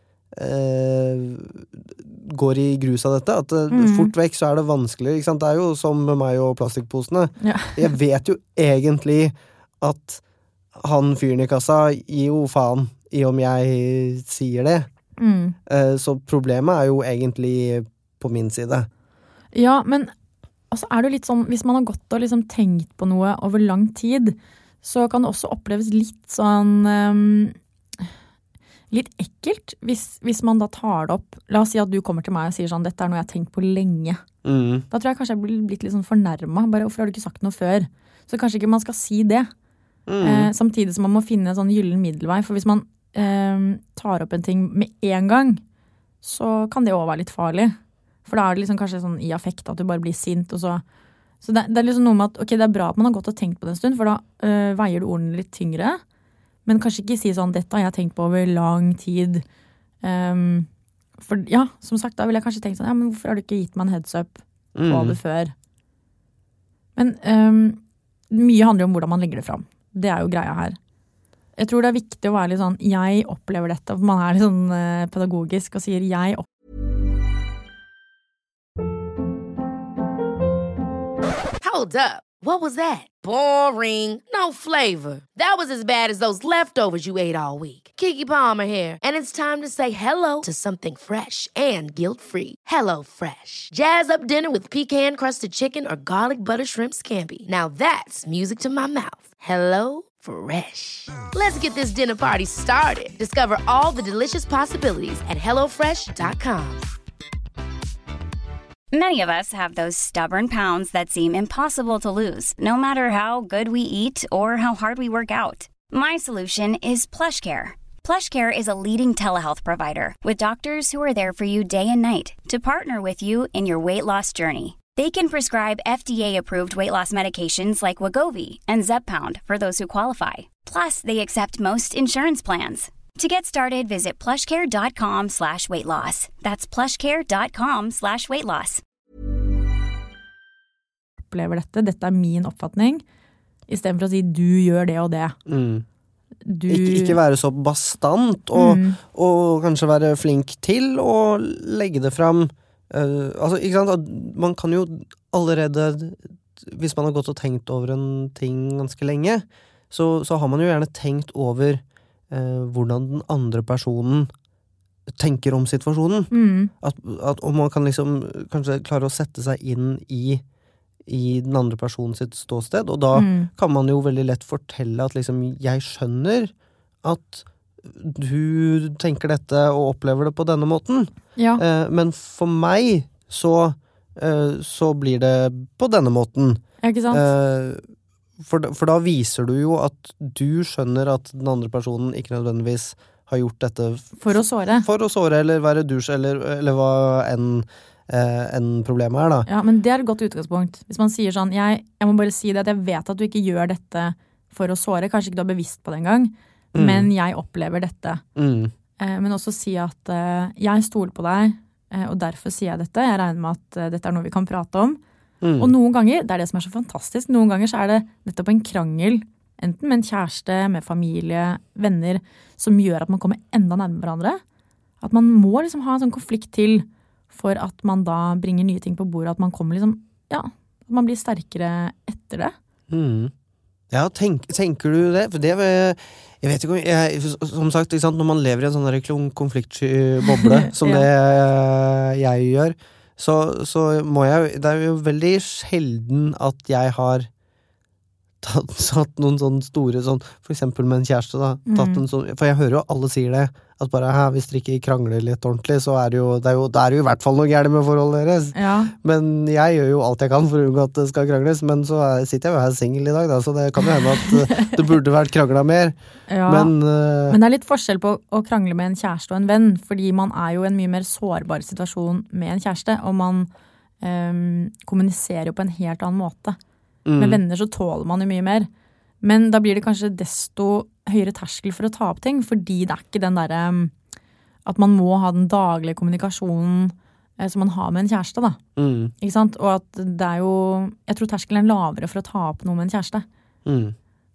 uh, går i grus av dette, at uh, mm. fort vekk så er det vanskelig, ikke sant? Det er jo som med meg og plastikkposene. Ja. Jeg vet jo egentlig at han fyren i kassa gir jo faen i om jeg sier det. Mm. Uh, så problemet er jo egentlig på min side. Ja, men og så er det litt sånn, hvis man har gått og liksom tenkt på noe over lang tid, så kan det også oppleves litt sånn, um, litt ekkelt, hvis, hvis man da tar det opp. La oss si at du kommer til meg og sier sånn, dette er noe jeg har tenkt på lenge. Mm. Da tror jeg kanskje jeg blir blitt litt sånn fornærmet, bare hvorfor har du ikke sagt noe før? Så kanskje ikke man skal si det. Mm. Eh, samtidig som man må finne en sånn gyllen middelvei, for hvis man eh, tar opp en ting med en gang, så kan det også være litt farlig. For da er det liksom kanskje sånn i affekt at du bare blir sint, og så... Så det, det er liksom noe med at, ok, det er bra at man har gått og tenkt på det en stund, for da øh, veier du ordene litt tyngre. Men kanskje ikke si sånn, dette har jeg tenkt på over lang tid. Um, for ja, som sagt, da vil jeg kanskje tenke sånn, ja, men hvorfor har du ikke gitt meg en heads up på mm. det før? Men um, mye handler om hvordan man legger det fram. Det er jo greia her. Jeg tror det er viktig å være litt sånn, jeg opplever dette, for man er litt sånn øh, pedagogisk og sier, jeg opplever Hold up. What was that? Boring. No flavor. That was as bad as those leftovers you ate all week. Keke Palmer here, and it's time to say hello to something fresh and guilt-free. Hello Fresh. Jazz up dinner with pecan-crusted chicken or garlic butter shrimp scampi. Now that's music to my mouth. Hello Fresh. Let's get this dinner party started. Discover all the delicious possibilities at hello fresh dot com. Many of us have those stubborn pounds that seem impossible to lose, no matter how good we eat or how hard we work out. My solution is PlushCare. PlushCare is a leading telehealth provider with doctors who are there for you day and night to partner with you in your weight loss journey. They can prescribe F D A-approved weight loss medications like Wegovy and Zepbound for those who qualify. Plus, they accept most insurance plans. To get started, visit plushcare.com slash weight loss. That's plushcare.com slash weight loss. Opplever dette, dette er min oppfatning, I stedet for å si du gjør det og det. Mm. Du... Ik- ikke være så bastant, og, mm. og kanskje være flink til å legge det fram. Uh, altså, ikke sant? Man kan jo allerede, hvis man har gått og tenkt over en ting ganske lenge, så, så har man jo gjerne tenkt over uh, hvordan den andre personen tenker om situasjonen. Mm. At, at, og man kan liksom kanskje klare å sette seg inn i i den andre personen sitt ståsted, og da mm. kan man jo veldig lett fortelle at liksom, jeg skjønner at du tenker dette og opplever det på denne måten. Ja. Eh, men for meg så, eh, så blir det på denne måten. Ja, ikke sant? Eh, for, for da viser du jo at du skjønner at den andre personen ikke nødvendigvis har gjort dette for å såre. For å såre, eller være dusj, eller, eller hva enn Eh, en problem her da. Ja, men det er et godt utgangspunkt. Hvis man sier sånn, jeg, jeg må bare si det at jeg vet at du ikke gjør dette for å såre, kanskje ikke du er bevisst på det engang, mm. men jeg opplever dette. Mm. Eh, men også si at eh, jeg stoler på deg, eh, og derfor sier jeg dette. Jeg regner med at eh, dette er noe vi kan prate om. Mm. Og noen ganger, det er det som er så fantastisk, noen ganger så er det nettopp en krangel, enten med en kjæreste, med familie, venner, som gjør at man kommer enda nærmere hverandre. At man må liksom ha en sånn konflikt til, for at man da bringer nye ting på bordet, at man kommer liksom, ja, at man blir sterkere etter det. Mm. Ja, tenk, tenker du det? For det, jeg vet ikke, jeg, som sagt, ikke sant, når man lever i en sånn der konfliktsky boble, som ja. det jeg gjør, så, så må jeg, det er jo veldig sjelden at jeg har tatt, tatt noen sånne store, sånn, for eksempel med en kjæreste da, tatt en sånn, for jeg hører jo alle sier det, at bare, hæ, hvis dere ikke krangler litt ordentlig, så er det jo, det er jo, det er jo i hvert fall noe gærent med forholdet deres. Ja. Men jeg gjør jo alt jeg kan for å unngå at det skal krangles, men så sitter jeg jo her single i dag da, så det kan jo hende at det burde vært kranglet mer. Ja. Men, uh... men det er litt forskjell på å krangle med en kjæreste og en venn, fordi man er jo i en mye mer sårbar situasjon med en kjæreste, og man um, kommuniserer jo på en helt annen måte. Mm. Med venner så tåler man jo mye mer. Men da blir det kanskje desto høyere terskel for å ta opp ting, fordi det er ikke den der at man må ha den daglige kommunikasjonen eh, som man har med en kjæreste da. Mm. Ikke sant? Og at det er jo, jeg tror terskelen er lavere for å ta opp noe med en kjæreste. Mm.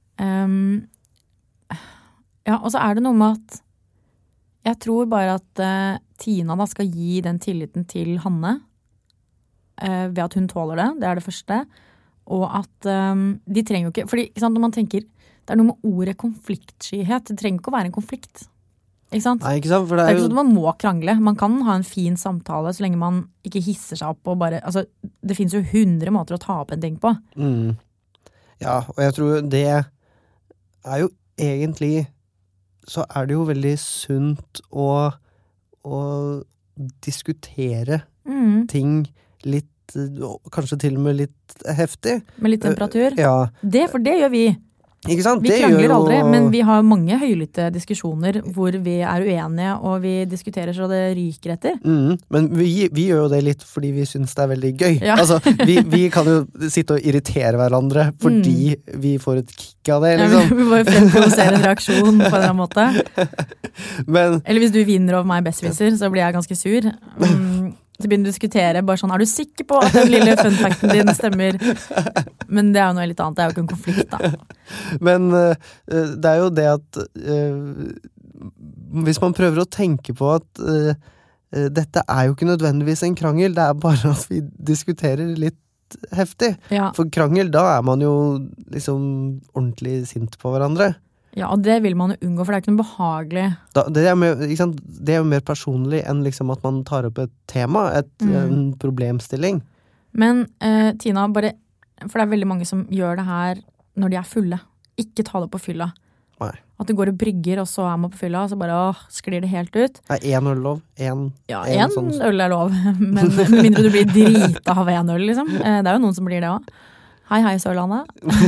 Um, ja, og så er det noe med at jeg tror bare at uh, Tina da skal gi den tilliten til Hanne uh, ved at hun tåler det, det er det første. Og at um, de trenger jo ikke, fordi ikke sant, når man tenker, det er noe med ordet konfliktskyhet, det trenger ikke å være en konflikt. Ikke sant? Nei, ikke sant? For det er, er det er jo... ikke sånn at man må krangle, man kan ha en fin samtale så lenge man ikke hisser seg opp og bare, altså det finnes jo hundre måter å ta opp en ting på. Mm. Ja, og jeg tror det er jo egentlig, så er det jo veldig sunt å, å diskutere mm. ting litt, kanskje til og med litt heftig. Med litt temperatur? Ja. Det, for det gjør vi. Ikke sant? Vi det krangler jo... aldri, men vi har mange høylytte diskusjoner hvor vi er uenige, og vi diskuterer så det ryker etter. Mm, men vi, vi gjør jo det litt fordi vi synes det er veldig gøy. Ja. Altså, vi, vi kan jo sitte og irritere hverandre fordi mm. vi får et kick av det, liksom. Ja, vi bare fremprovosere en reaksjon på en eller annen måte. Men... Eller hvis du vinner over meg bestviser, så blir jeg ganske sur. Um, Så begynner du å diskutere, bare sånn, er du sikker på at den lille funfacten din stemmer? Men det er jo noe litt annet, det er jo ikke en konflikt da. Men uh, det er jo det at uh, hvis man prøver å tenke på at uh, uh, dette er jo ikke nødvendigvis en krangel, det er bare at vi diskuterer litt litt heftig. Ja. For krangel, da er man jo liksom ordentlig sint på hverandre. Ja, og det vil man jo unngå, for det er ikke noe behagelig. Da, det, er mer, ikke sant? Det er jo mer personlig enn liksom at man tar opp et tema, et, Mm. en problemstilling. Men eh, Tina, bare, for det er veldig mange som gjør det her når de er fulle. Ikke ta det på fylla. Nei. At det går og brygger, og så er man på fylla, og så bare åh, sklir det helt ut. Er én øl lov? En, Ja, en en sånn- øl er lov, men med mindre du blir drita av en øl, liksom. Eh, det er jo noen som blir det også. Hei, hei, Sørlandet.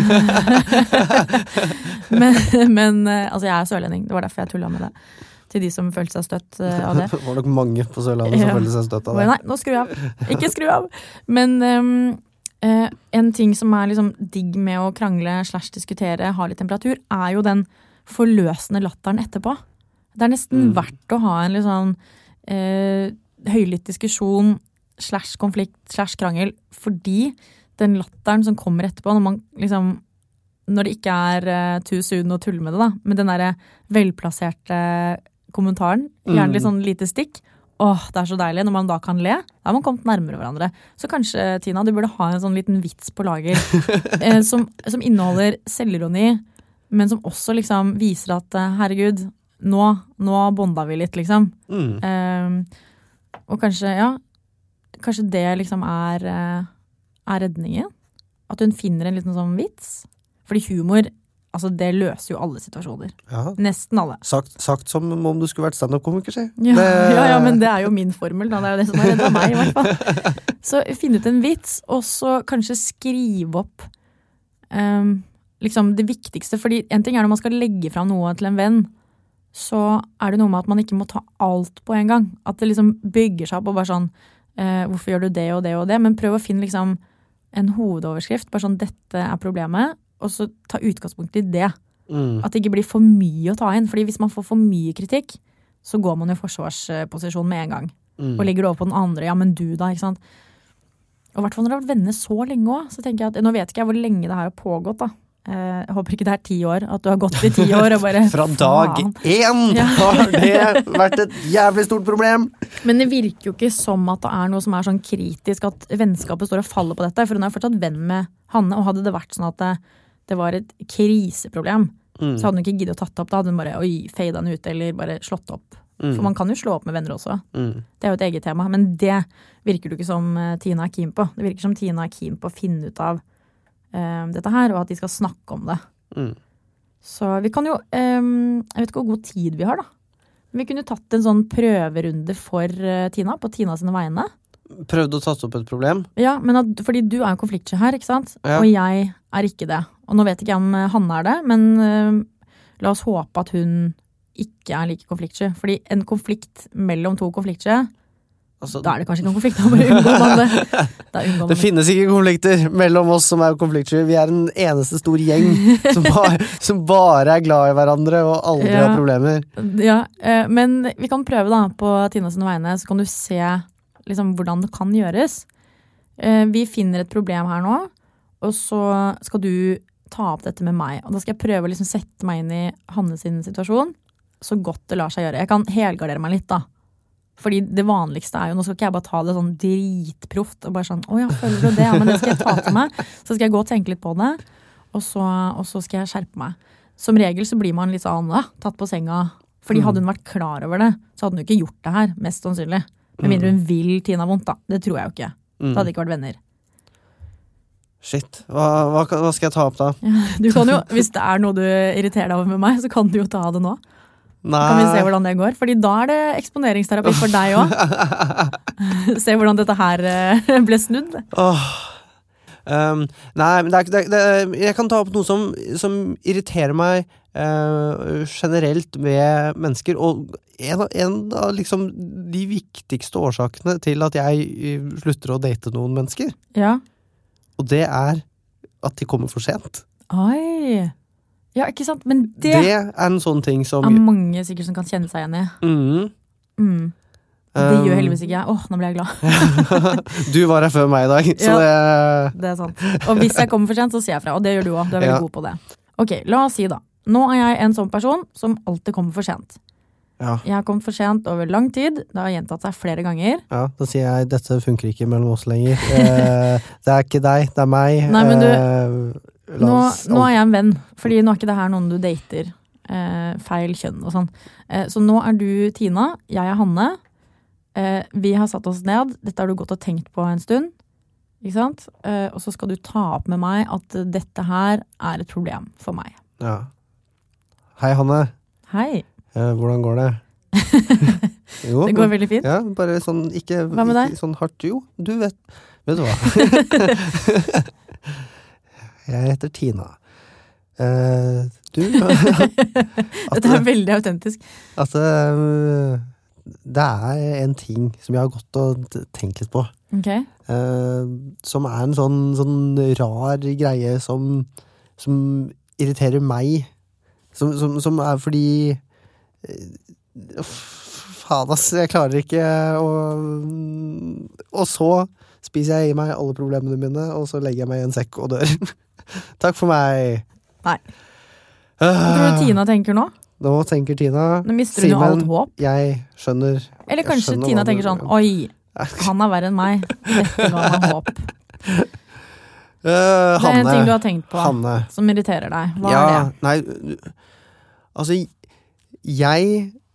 men, men, eh, altså jeg er sørlending, det var derfor jeg tullet med det. Til de som følte seg støtt eh, av det. Det var nok mange på Sørlandet som Ja. følte seg støtt av det. Nei, nå skru av. Ikke skru av. Men um, eh, en ting som er liksom digg med å krangle slash diskutere, ha litt temperatur, er jo den forløsende latteren etterpå. Det er nesten Mm. verdt å ha en litt sånn eh, høylytt diskusjon slash konflikt slash krangel, fordi den latteren som kommer etterpå, når man liksom når det ikke er uh, too soon å tulle med det, da, med den der velplasserte kommentaren, gjerne litt sånn lite stikk. Åh, det er så deilig når man da kan le. Da har man kommet nærmere hverandre. Så kanskje, Tina, du burde ha en sånn liten vits på lager eh, som, som inneholder selvironi, men som også liksom viser at eh, herregud, nå, nå bonda vi litt, liksom. Mm. Eh, og kanskje, ja, kanskje det liksom er, eh, er redningen. At hun finner en liten sånn vits. Fordi humor, altså det løser jo alle situasjoner. Ja. Nesten alle. Sagt, sagt som om du skulle vært stand-up-komiker, si. Ja, Det- ja, ja, men det er jo min formel, da. Det er jo det som har reddet meg, i hvert fall. Så finn ut en vits, og så kanskje skrive opp um, liksom det viktigste. Fordi en ting er når man skal legge fram noe til en venn, så er det noe med at man ikke må ta alt på en gang. At det liksom bygger seg opp og bare sånn, eh, hvorfor gjør du det og det og det? Men prøv å finne liksom en hovedoverskrift, bare sånn, dette er problemet, og så ta utgangspunkt i det. Mm. At det ikke blir for mye å ta inn. Fordi hvis man får for mye kritikk, så går man i forsvarsposisjon med en gang. Mm. Og legger det over på den andre. Ja, men du da, ikke sant? Og i hvert fall når det har vært venner så lenge også, så tenker jeg at, nå vet ikke jeg hvor lenge det her har pågått da. Eh, Jeg håper ikke det er ti år, at du har gått i ti år og bare Fra dag faen. én Ja. har det vært et jævlig stort problem. Men det virker jo ikke som at det er noe som er sånn kritisk, at vennskapet står og faller på dette. For hun er fortsatt venn med Hanne, og hadde det vært sånn at det, det var et kriseproblem, Mm. så hadde hun ikke giddet å tatt opp. Da hadde hun bare oi, fadet henne ut, eller bare slått opp. Mm. For man kan jo slå opp med venner også. Mm. Det er jo et eget tema, men det virker du ikke som uh, Tina er keen på. Det virker som Tina er keen på å finne ut av uh, dette her, og at de skal snakke om det. Mm. Så vi kan jo, um, jeg vet ikke hvor god tid vi har da. Men vi kunne tatt en sånn prøverunde for uh, Tina, på Tina sine vegne. Prøvde å tatt opp et problem. Ja, men at, fordi du er en konfliktsky her, ikke sant? Ja. Og jeg er ikke det. Og nå vet ikke jeg om uh, Hanne er det, men uh, la oss håpe at hun ikke er like konfliktsky. Fordi en konflikt mellom to konfliktsky, Altså, da er det kanskje ikke noen konflikt, da bare unngår man det. Da unngår man det finnes ikke konflikter mellom oss som er konfliktsky. Vi er en eneste stor gjeng som, bare, som bare er glad i hverandre og aldri Ja. har problemer. Ja, eh, men vi kan prøve da på Tina sine vegne, så kan du se liksom hvordan det kan gjøres. Eh, vi finner et problem her nå, og så skal du ta opp dette med meg. Og da skal jeg prøve å liksom sette meg inn i Hanne sin situasjon, så godt det lar seg gjøre. Jeg kan helgardere meg litt da. Fordi det vanligste er jo, nå skal ikke jeg bare ta det sånn dritproft, og bare sånn, åja, føler du det? Ja, men det skal jeg ta til meg. Så skal jeg gå og tenke litt på det, og så, og så skal jeg skjerpe meg. Som regel så blir man litt sånn, ja, tatt på senga. Fordi hadde hun vært klar over det, så hadde hun ikke gjort det her, mest sannsynlig. Med mindre hun vil Tina vondt da. Det tror jeg jo ikke. Det hadde ikke vært venner. Shit, hva, hva, kan- hva skal jeg ta opp da? Ja, du kan jo, hvis det er noe du irriterer deg over med meg, så kan du jo ta det nå. Nei. Kan vi se hvordan det går? Fordi da er det eksponeringsterapi for deg også. Se hvordan dette her eh, ble snudd. Åh. Um, nei, men det er, ikke- det, er- det, er- jeg kan ta opp noe som, som irriterer meg eh, generelt med mennesker, og en, av- en av liksom de viktigste årsakene til at jeg eh, slutter å date noen mennesker, Ja. og det er at de kommer for sent. Oi. Ja, ikke sant? Men det, Det er en sånn ting som er mange sikkert som kan kjenne seg igjen i. mm, Mm. Det Um, gjør heldigvis ikke jeg. Åh, nå ble jeg glad. Du var her før meg i dag, så det Det er sant. Og hvis jeg kommer for sent, så sier jeg fra. Og det gjør du også. Du er veldig Ja. god på det. Ok, la oss si da. Nå er jeg en sånn person som alltid kommer for sent. Ja. Jeg har kommet for sent over lang tid. Det har gjentatt seg flere ganger. Ja, da sier jeg, dette funker ikke mellom oss lenger. Eh, det er ikke deg, det er meg. Nei, men du, eh, nå, oss, nå er jeg en venn, fordi nå er ikke det her noen du dater. Eh, feil kjønn og sånn. Eh, så nå er du Tina, jeg er Hanne. Eh, vi har satt oss ned. Dette har du gått og tenkt på en stund. Ikke sant? Eh, og så skal du ta opp med meg at dette her er et problem for meg. Ja. Hei, Hanne. Hei. Eh, hvordan går det? Jo, Det går veldig fint. Ja, bare sånn, ikke, Hva med deg? ikke sånn hardt. Jo, du vet, vet du hva? Jeg heter Tina. Eh, du Dette er veldig autentisk. At uh, det er en ting som jeg har gått og tenkt litt på. Ok. Uh, som er en sånn, sånn rar greie som, som irriterer meg. Som, som, som er fordi uh, faen ass, jeg klarer ikke å og så spiser jeg i meg alle problemene mine, og så legger jeg meg i en sekk og dør. Takk for meg. Nei. Hva tror du Tina tenker nå? Nå tenker Tina, Nå mister hun jo alt håp. Jeg skjønner. Eller kanskje jeg skjønner Tina hva tenker du- sånn, oi, han er verre enn meg. Dette ga meg håp. Uh, Det er en Hanne. ting du har tenkt på, Hanne. som irriterer deg. Hva ja, er det? Nei, altså, jeg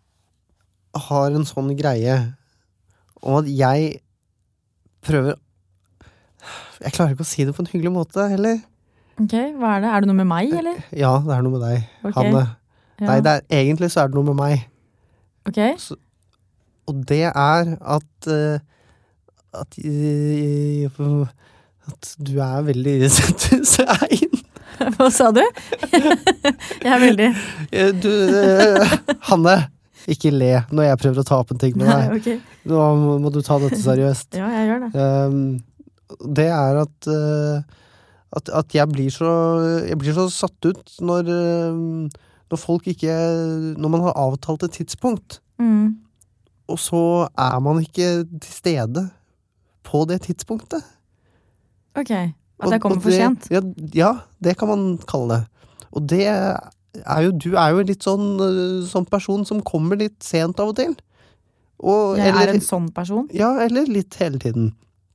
har en sånn greie om at jeg prøver Jeg klarer ikke å si det på en hyggelig måte, heller. Ok, hva er det? Er det noe med meg, eller? Ja, det er noe med deg, Ok. Hanne. Ja. Nei, det er, egentlig så er det noe med meg. Ok, Og det er at uh, at, uh, at du er veldig sein. hva sa du? Jeg er veldig... Eh, Du, uh, Hanne, ikke le når jeg prøver å ta opp en ting med Nei, deg. ok. Nå må, må du ta dette seriøst. Ja, jeg gjør det. Um, det er at, uh, at at jeg blir så jeg blir så satt ut når uh, når folk ikke når man har avtalt et tidspunkt, Mm. og så er man ikke til stede på det tidspunktet. Ok, at Og- jeg kommer og for det- sent. Ja, ja, det kan man kalle det. Og det er jo du er jo litt sånn, uh, sånn person som kommer litt sent av og til. Og, Jeg eller- er en sånn person. Ja, eller litt hele tiden.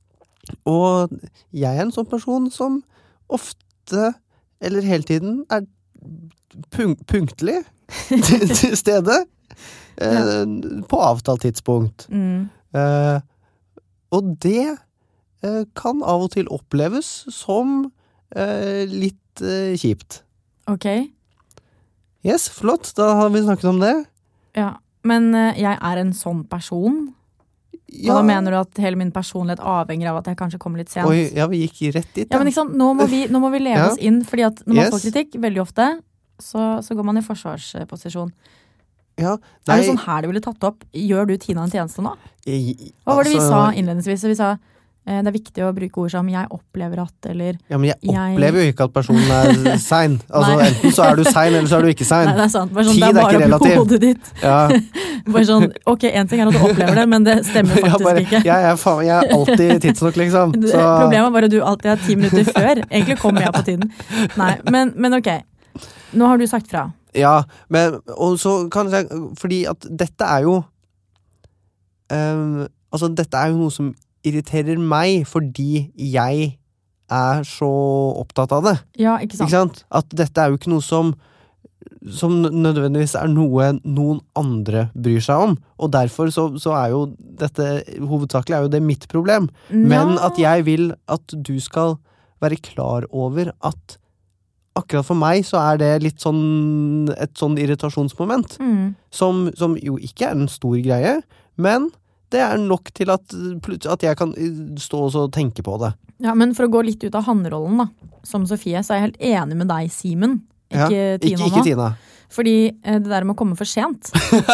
Og jeg er en sånn person som ofte, eller hele tiden, er punk punktlig til, til stede eh, på avtalt tidspunkt. Mm. Eh, og det eh, kan av og til oppleves som eh, litt eh, kjipt. Ok, Yes, flott, da har vi snakket om det. ja. Men eh, jeg er en sånn person. Og da mener du at hele min personlighet avhenger av at jeg kanskje kommer litt sent? Oi, ja, vi gikk rett dit. Ja, men ikke sant? Nå må vi, nå må vi leve Ja. oss inn, fordi at når man Yes. får kritikk, veldig ofte, så, så går man i forsvarsposisjon. Ja, Er det sånn her du ville tatt opp? Gjør du Tina en tjeneste nå? jeg- Hva var det vi altså- sa innledningsvis? Vi sa eh, det er viktig å bruke ord som jeg opplever at, eller Ja, men jeg Jeg- opplever jo ikke at personen er sein. Altså, Nei. enten så er du sein, eller så er du ikke sein. Nei, det er sant. Bare sånn, Tid det er er ikke bare oppi relativ. hodet ditt. Ja. Bare sånn, ok, en ting er at du opplever det, men det stemmer Jeg, faktisk bare, ikke. jeg, er faen, jeg er alltid tidsnok, liksom. Det- Så, Problemet er bare at du alltid er ti minutter før. Egentlig kommer jeg på tiden. Nei, men, men ok. Nå har du sagt fra. ja, men og så kan jeg Fordi at dette er jo um, Altså, dette er jo noe som irriterer meg, fordi jeg er så opptatt av det. Ja, ikke sant? Ikke sant? At dette er jo ikke noe som som nødvendigvis er noe noen andre bryr seg om, og derfor så, så er jo dette hovedsakelig er jo det mitt problem, men Ja. at jeg vil at du skal være klar over at akkurat for meg så er det litt sånn et sånn irritasjonsmoment, Mm. som, som jo ikke er en stor greie, men det er nok til at, plut- at jeg kan stå og så tenke på det. Ja, men for å gå litt ut av handrollen da, som Sofie, så er jeg helt enig med deg, Simen. Ja, Ikke Tina ikke, ikke nå. Tina. Fordi eh, det der med å komme for sent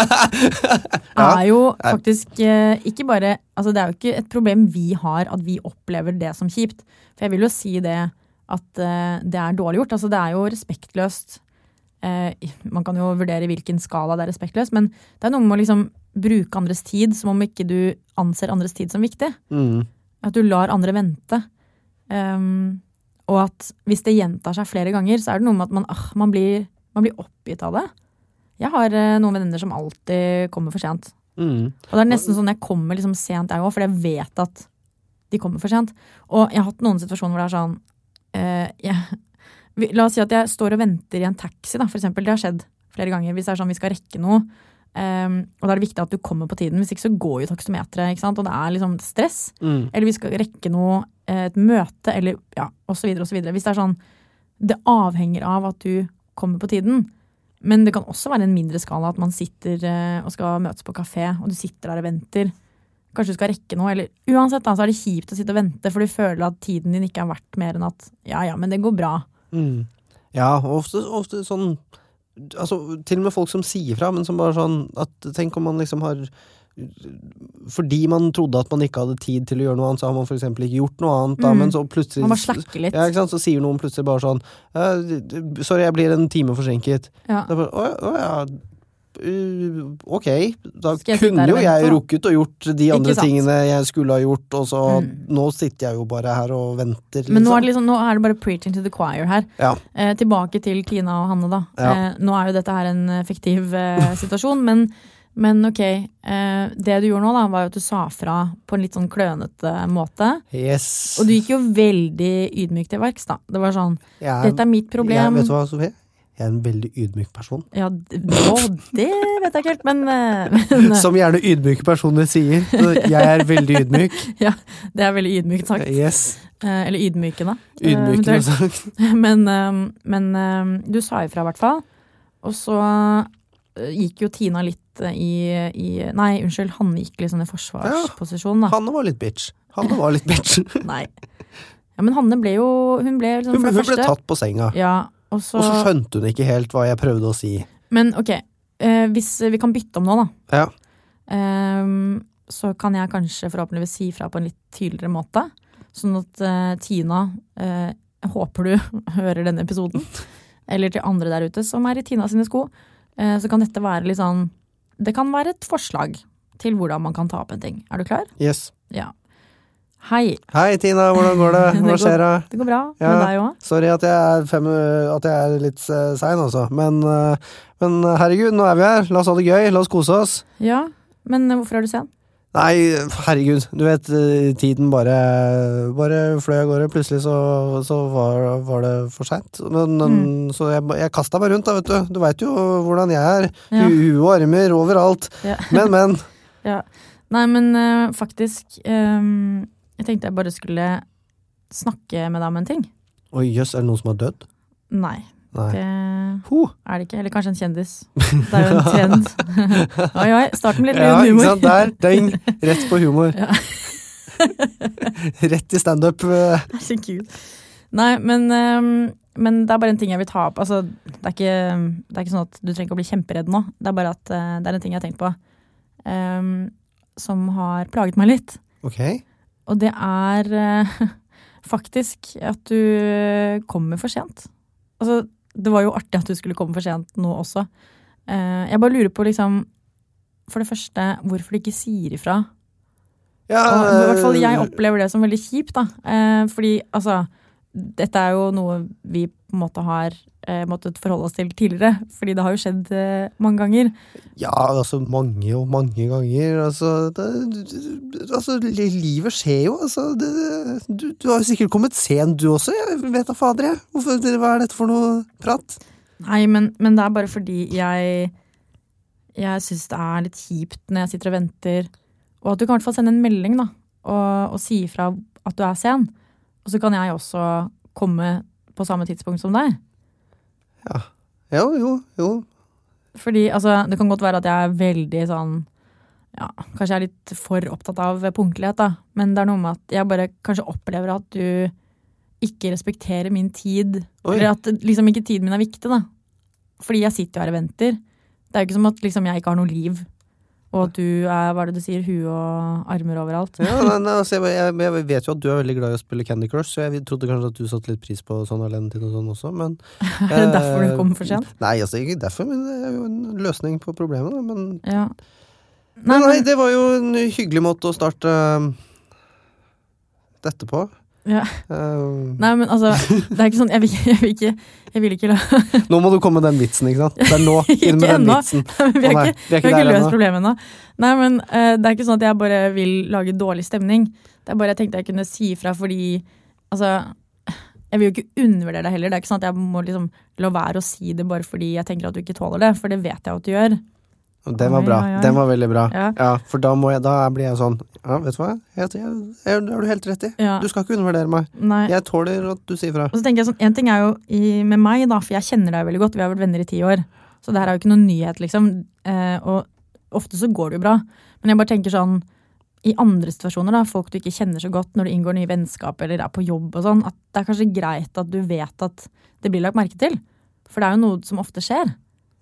er jo faktisk eh, ikke bare, altså det er jo ikke et problem vi har at vi opplever det som kjipt. For jeg vil jo si det at eh, det er dårlig gjort. Altså det er jo respektløst. Eh, man kan jo vurdere hvilken skala det er respektløst, men det er noe med å liksom bruke andres tid som om ikke du anser andres tid som viktig. Mm. At du lar andre vente. Um, og at hvis det gjentar seg flere ganger, så er det noe med at man, ah, man, blir, man blir oppgitt av det. Jeg har uh, noen venner som alltid kommer for sent. Mm. Og det er nesten sånn jeg kommer liksom sent jeg også, fordi jeg vet at de kommer for sent. Og jeg har hatt noen situasjoner hvor det er sånn, uh, jeg, la oss si at jeg står og venter i en taxi da, for eksempel. Det har skjedd flere ganger. Hvis det er sånn vi skal rekke noe, um, og da er det viktig at du kommer på tiden. Hvis ikke så går jo taksometret, ikke sant? Og det er liksom stress. Mm. Eller vi skal rekke noe, et møte, eller ja, og så videre og så videre. Hvis det er sånn, det avhenger av at du kommer på tiden, men det kan også være en mindre skala at man sitter uh, og skal møtes på kafé, og du sitter der og venter. Kanskje du skal rekke noe, eller uansett da, så er det kjipt å sitte og vente, for du føler at tiden din ikke er verdt mer enn at, ja, ja, men det går bra. Mm. Ja, ofte, ofte sånn, altså, til og med folk som sier fra, men som bare sånn, at tenk om man liksom har fordi man trodde at man ikke hadde tid til å gjøre noe annet, så har man for eksempel ikke gjort noe annet da, mm. men så plutselig man bare slakker litt. Ja, ikke sant? Så sier noen plutselig bare sånn sorry, jeg blir en time forsinket. Ja. Det er bare, å, å ja uh, ok, da kunne jo jeg rukket og gjort de andre tingene jeg skulle ha gjort, og så mm. nå sitter jeg jo bare her og venter liksom. Men nå er, det liksom, nå er det bare preaching to the choir her. Ja. Eh, tilbake til Tina og Hanne da. Ja. Eh, nå er jo dette her en fiktiv eh, situasjon, men Men ok, eh, det du gjorde nå da, var jo at du sa fra på en litt sånn klønete måte. Yes. Og du gikk jo veldig ydmykt til verks da. Det var sånn, jeg, dette er mitt problem. Jeg, vet du hva, Sofie? Jeg er en veldig ydmyk person. Ja, å, det vet jeg ikke helt, men... men Som gjerne ydmyke personer sier. Jeg er veldig ydmyk. Ja, det er veldig ydmykt sagt. Yes. Eh, eller ydmykende. Ydmykende sagt. Men, men du sa ifra i hvert fall. Og så gikk jo Tina litt i, i nei, unnskyld, Hanne gikk litt sånn i forsvarsposisjon da. Ja, Hanne var litt bitch. Hanne var litt bitch. Nei. Ja, men Hanne ble jo, hun ble liksom hun, for det hun første. Hun ble tatt på senga. Ja, og så... Og så skjønte hun ikke helt hva jeg prøvde å si. Men ok, eh, hvis vi kan bytte om nå da. Ja. Eh, så kan jeg kanskje forhåpentligvis si fra på en litt tydeligere måte. Sånn at eh, Tina, eh, jeg håper du hører denne episoden, eller til andre der ute som er i Tina sine sko, eh, så kan dette være litt sånn, det kan være et forslag til hvordan man kan ta opp en ting. Er du klar? Yes. Ja. Hei. Hei Tina, hvordan går det? Hva det skjer det? Det går bra, ja, med deg også. Sorry at jeg er, fem, at jeg er litt sein altså, men, men herregud, nå er vi her. La oss ha det gøy, la oss kose oss. Ja, men hvorfor er du sen? Nei, herregud, du vet, tiden bare, bare fløy av gårde. Plutselig så, så var, var det for sent. Men, mm. Så jeg, jeg kastet meg rundt da, vet du. Du vet jo hvordan jeg er. Ja. Hu og armer overalt. Ja. Men, men. Ja. Nei, men uh, faktisk, um, jeg tenkte jeg bare skulle snakke med deg om en ting. Oi, jøss, er det noen som har dødd? Nei. Nei. Det er det ikke, eller kanskje en kjendis. Det er jo en trend. Oi, oi, starten med litt ja, humor. Ja, ikke sant, der, deng, rett på humor. Ja. Rett i stand-up. Herregud. Nei, men, um, men det er bare en ting jeg vil ta opp. Altså, det er ikke, det er ikke sånn at du trenger ikke å bli kjemperedd nå. Det er bare at uh, det er en ting jeg har tenkt på, um, som har plaget meg litt. Ok. Og det er uh, faktisk at du kommer for sent. Altså, det var jo artig at du skulle komme for sent nå også. Uh, jeg bare lurer på liksom, for det første, hvorfor du ikke sier ifra. Ja, og, i hvert fall jeg opplever det som veldig kjipt da. Uh, fordi, altså, dette er jo noe vi på en måte har uh, måttet forholde oss til tidligere. Fordi det har jo skjedd uh, mange ganger. Ja, altså mange og mange ganger. Altså, det, altså livet skjer jo. Altså, det, du, du har jo sikkert kommet sent du også. Jeg vet da fader jeg. Hvorfor, hva er dette for noe prat? Nei, men, men det er bare fordi jeg jeg synes det er litt kjipt når jeg sitter og venter, og at du kan i hvert fall sende en melding da, og, og si fra at du er sen, og så kan jeg også komme på samme tidspunkt som deg. Ja, jo, jo, jo. Fordi, altså, det kan godt være at jeg er veldig sånn, ja, kanskje jeg er litt for opptatt av punktlighet da, men det er noe med at jeg bare kanskje opplever at du ikke respekterer min tid, Oi. Eller at liksom ikke tiden min er viktig da, fordi jeg sitter jo her og venter. Det er jo ikke som at liksom, jeg ikke har noe liv, og at du er, hva er det du sier, hu og armer overalt. Ja, nei, nei, altså, jeg, jeg, jeg vet jo at du er veldig glad i å spille Candy Crush, så jeg trodde kanskje at du satt litt pris på sånn alene-tid og sånn også, men... Er det derfor du kommer for sent? Nei, altså ikke derfor, men det er jo en løsning på problemet da, men... Ja. Nei, nei, nei, det var jo en hyggelig måte å starte uh, dette på. Ja. Um, Nei, men altså, det er ikke sånn, jeg vil, jeg vil ikke, jeg vil ikke la... Nå må du komme med den vitsen, ikke sant? Det er nå, inn med den ennå. vitsen. vi har Å, nei, ikke, vi er ikke vi har ikke der løst ennå. problemet ennå. Nei, men uh, det er ikke sånn at jeg bare vil lage dårlig stemning. Det er bare jeg tenkte jeg kunne si fra fordi, altså, jeg vil jo ikke undervurdere det heller. Det er ikke sånn at jeg må liksom la være å si det bare fordi jeg tenker at du ikke tåler det, for det vet jeg at du gjør. Den var Oi, bra, oi, oi. den var veldig bra. Ja. Ja, for da, må jeg, da blir jeg sånn, ja, vet du hva? Jeg, jeg, jeg, det har du helt rett i. Ja. Du skal ikke undervurdere meg. Nei. Jeg tåler at du sier fra. Og så tenker jeg sånn, en ting er jo i, med meg da, for jeg kjenner deg veldig godt, vi har vært venner i ti år, så det her er jo ikke noen nyhet liksom, eh, og ofte så går det jo bra, men jeg bare tenker sånn, i andre situasjoner da, folk du ikke kjenner så godt når du inngår nye vennskap eller er på jobb og sånn, at det er kanskje greit at du vet at det blir lagt merke til, for det er jo noe som ofte skjer.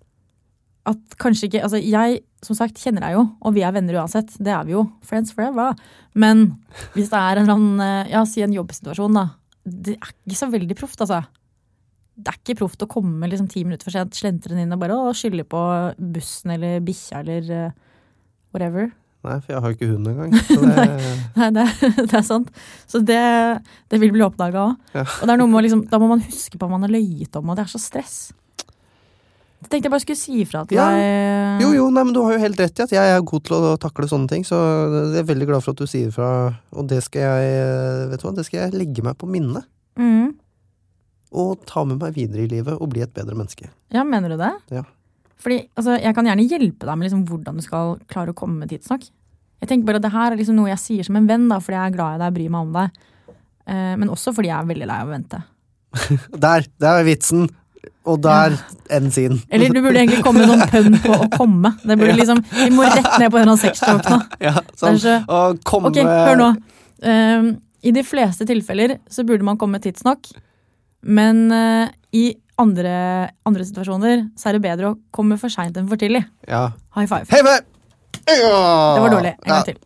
At kanskje ikke, altså jeg som sagt kjenner deg jo, og vi er venner uansett, det er vi jo, friends forever, men hvis det er en eller annen, ja, si en jobbsituasjon da, det er ikke så veldig proft altså. Det er ikke proft å komme liksom ti minutter for sent, slentre inn og bare å, skylde på bussen eller bikkja eller uh, whatever. Nei, for jeg har jo ikke hund engang. Så det... Nei, det, det er sant. Så det, det vil bli oppdaget også. Ja. Og det er noe med, liksom, da må man huske på hva man har løyet om, og det er så stress. Jeg tenkte jeg bare skulle si ifra til Ja. deg. Jo, jo, nei, men du har jo helt rett i at jeg er god til å takle sånne ting, så jeg er veldig glad for at du sier fra, og det skal jeg, vet du hva, det skal jeg legge meg på minne. Mm. Og ta med meg videre i livet og bli et bedre menneske. Ja, mener du det? Ja. Fordi, altså, jeg kan gjerne hjelpe deg med liksom, hvordan du skal klare å komme tidsnok. Jeg tenker bare at det her er liksom noe jeg sier som en venn, da, fordi jeg er glad i deg, bryr meg om deg. Eh, men også fordi jeg er veldig lei av å vente. Der, der er vitsen. Og der enn sin. Eller du burde egentlig komme med sånn pønn på å komme. Det burde liksom, vi må rett ned på en av sexjoke nå. Ja, sånn, så, å komme... Ok, hør nå. Um, I de fleste tilfeller så burde man komme tidsnok, men uh, i andre, andre situasjoner så er det bedre å komme for sent enn for tidlig. Ja. High five. Hei, hei! Ja. Det var dårlig. En Ja. gang til.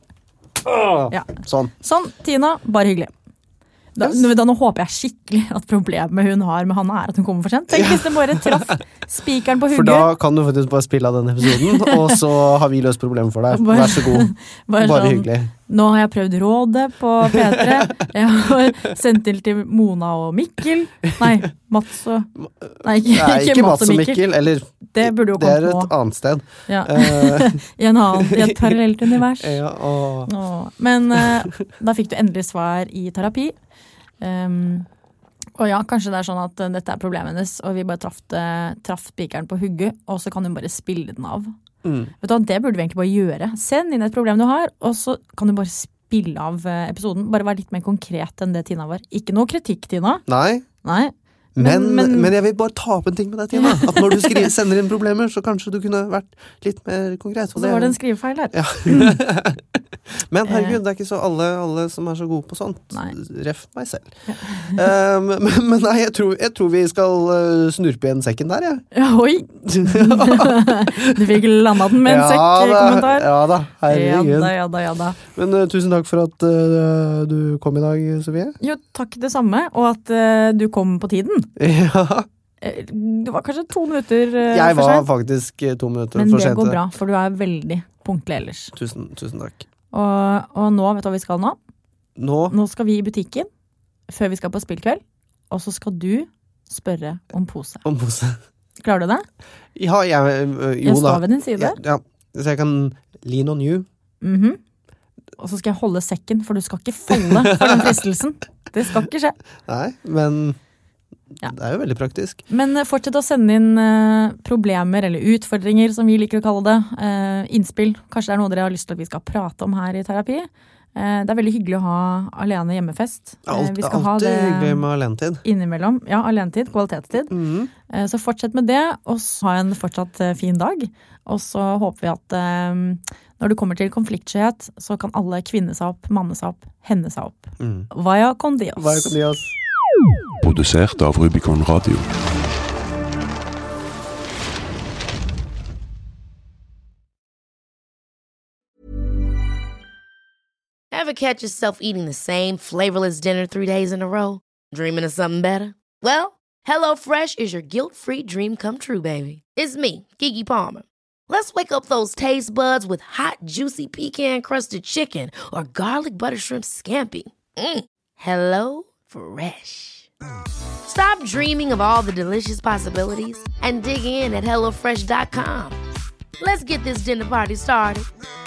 Ja. Sånn. Sånn, Tina, bare hyggelig. Da, Yes. da nå håper jeg skikkelig at problemet hun har med Hanna er at hun kommer for sent. Tenk hvis det bare traff spikeren på For hugget. da kan du faktisk bare spille av den episoden, og så har vi løst problemet for deg. Bare- Vær så god. Bare Bare sånn, hyggelig. Nå har jeg prøvd rådet på P tre. Jeg har sendt til til Mona og Mikkel. Nei, Mats og... Nei, ikke, Nei, ikke, ikke Mats og Mikkel. Mikkel, eller... Det burde jo Det er komme et på. annet sted. Ja. Eh, I en annen, i et parallelt univers. ja, og... Åh, men eh, da fikk du endelig svar i terapi. Um, og ja, kanskje det er sånn at uh, dette er problemet hennes, og vi bare traff, det- traff spikeren på hugget, og så kan hun bare spille den av. Mm. Vet du hva, det burde vi egentlig bare gjøre. Send inn et problem du har, og så kan du bare spille av uh, episoden. Bare være litt mer konkret enn det Tina var. Ikke noe kritikk, Tina. Nei, Nei. men, Men- men, men- jeg vil bare ta opp en ting med deg, Tina. At når du skriver, sender inn problemer, så kanskje du kunne vært litt mer konkret. Og så var det en skrivefeil her. Ja. Men herregud, det er ikke så alle, alle som er så gode på sånt. Nei. Ref meg selv. um, men, men nei, jeg tror, jeg tror vi skal uh, snurpe igjen sekken der, jeg. Ja, oi! Du fikk landa den med en Ja da, sekk-kommentar. ja da, Ja herregud. da, ja da, ja da. Men uh, tusen takk for at uh, du kom i dag, Sofie. Jo, takk det samme, og at uh, du kom på tiden. Ja, Eh, Du var kanskje to minutter uh, jeg for var sent. faktisk uh, to minutter Men for det sent. går bra, for du er veldig punktlig ellers. Tusen, tusen takk. Og, og nå, vet du hva vi skal nå? Nå, Nå skal vi i butikken, før vi skal på spillkveld, og så skal du spørre om pose. om pose. Klarer du det? Ja, jeg, uh, jo Jeg da. står ved din side. Ja, ja. Så jeg kan lean on you. Mhm. Og så skal jeg holde sekken, for du skal ikke falle for den fristelsen. Det skal ikke skje. Nei, men Ja. det er jo veldig praktisk. Men eh, fortsett å sende inn eh, problemer eller utfordringer, som vi liker å kalle det. Eh, innspill. Kanskje det er noe dere har lyst til at vi skal prate om her i terapi. Eh, det er veldig hyggelig å ha alene hjemmefest. Eh, Alt, vi skal ha alltid det hyggelig med alenetid. innimellom. Ja, alenetid, kvalitetstid. Mhm. Eh, så fortsett med det, og så ha en fortsatt eh, fin dag. Og så håper vi at eh, når det kommer til konfliktskyhet, så kan alle kvinne seg opp, manne seg opp, henne seg opp. Mm. Vaya con Dios. Hva kan de oss? Produsert av Rubicon Radio. Ever catch yourself eating the same flavorless dinner three days in a row? Dreaming of something better? Well, HelloFresh is your guilt-free dream come true, baby. It's me, Keke Palmer. Let's wake up those taste buds with hot, juicy pecan-crusted chicken or garlic butter shrimp scampi. Mm. Hello Fresh. Stop dreaming of all the delicious possibilities and dig in at hello fresh dot com. Let's get this dinner party started.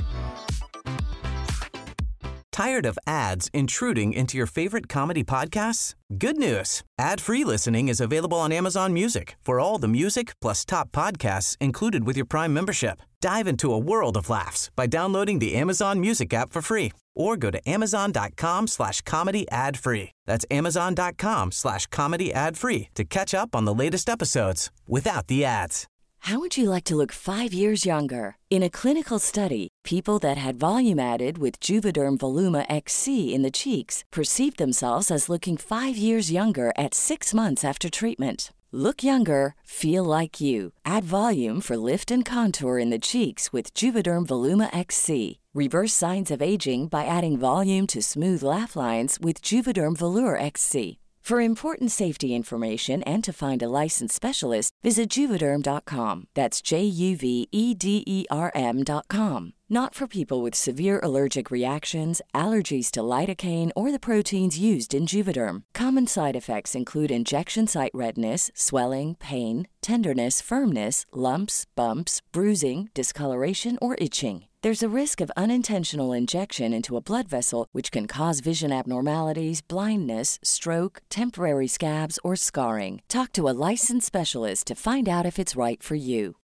Tired of ads intruding into your favorite comedy podcasts? Good news. Ad-free listening is available on Amazon Music for all the music plus top podcasts included with your Prime membership. Dive into a world of laughs by downloading the Amazon Music app for free or go to amazon.com slash comedy ad free. That's amazon.com slash comedy ad free to catch up on the latest episodes without the ads. How would you like to look five years younger? In a clinical study, people that had volume added with Juvederm Voluma X C in the cheeks perceived themselves as looking five years younger at six months after treatment. Look younger, feel like you. Add volume for lift and contour in the cheeks with Juvederm Voluma X C. Reverse signs of aging by adding volume to smooth laugh lines with Juvederm Volure X C. For important safety information and to find a licensed specialist, visit Juvederm dot com. That's J U V E D E R M dot com. Not for people with severe allergic reactions, allergies to lidocaine, or the proteins used in Juvederm. Common side effects include injection site redness, swelling, pain, tenderness, firmness, lumps, bumps, bruising, discoloration, or itching. There's a risk of unintentional injection into a blood vessel, which can cause vision abnormalities, blindness, stroke, temporary scabs, or scarring. Talk to a licensed specialist to find out if it's right for you.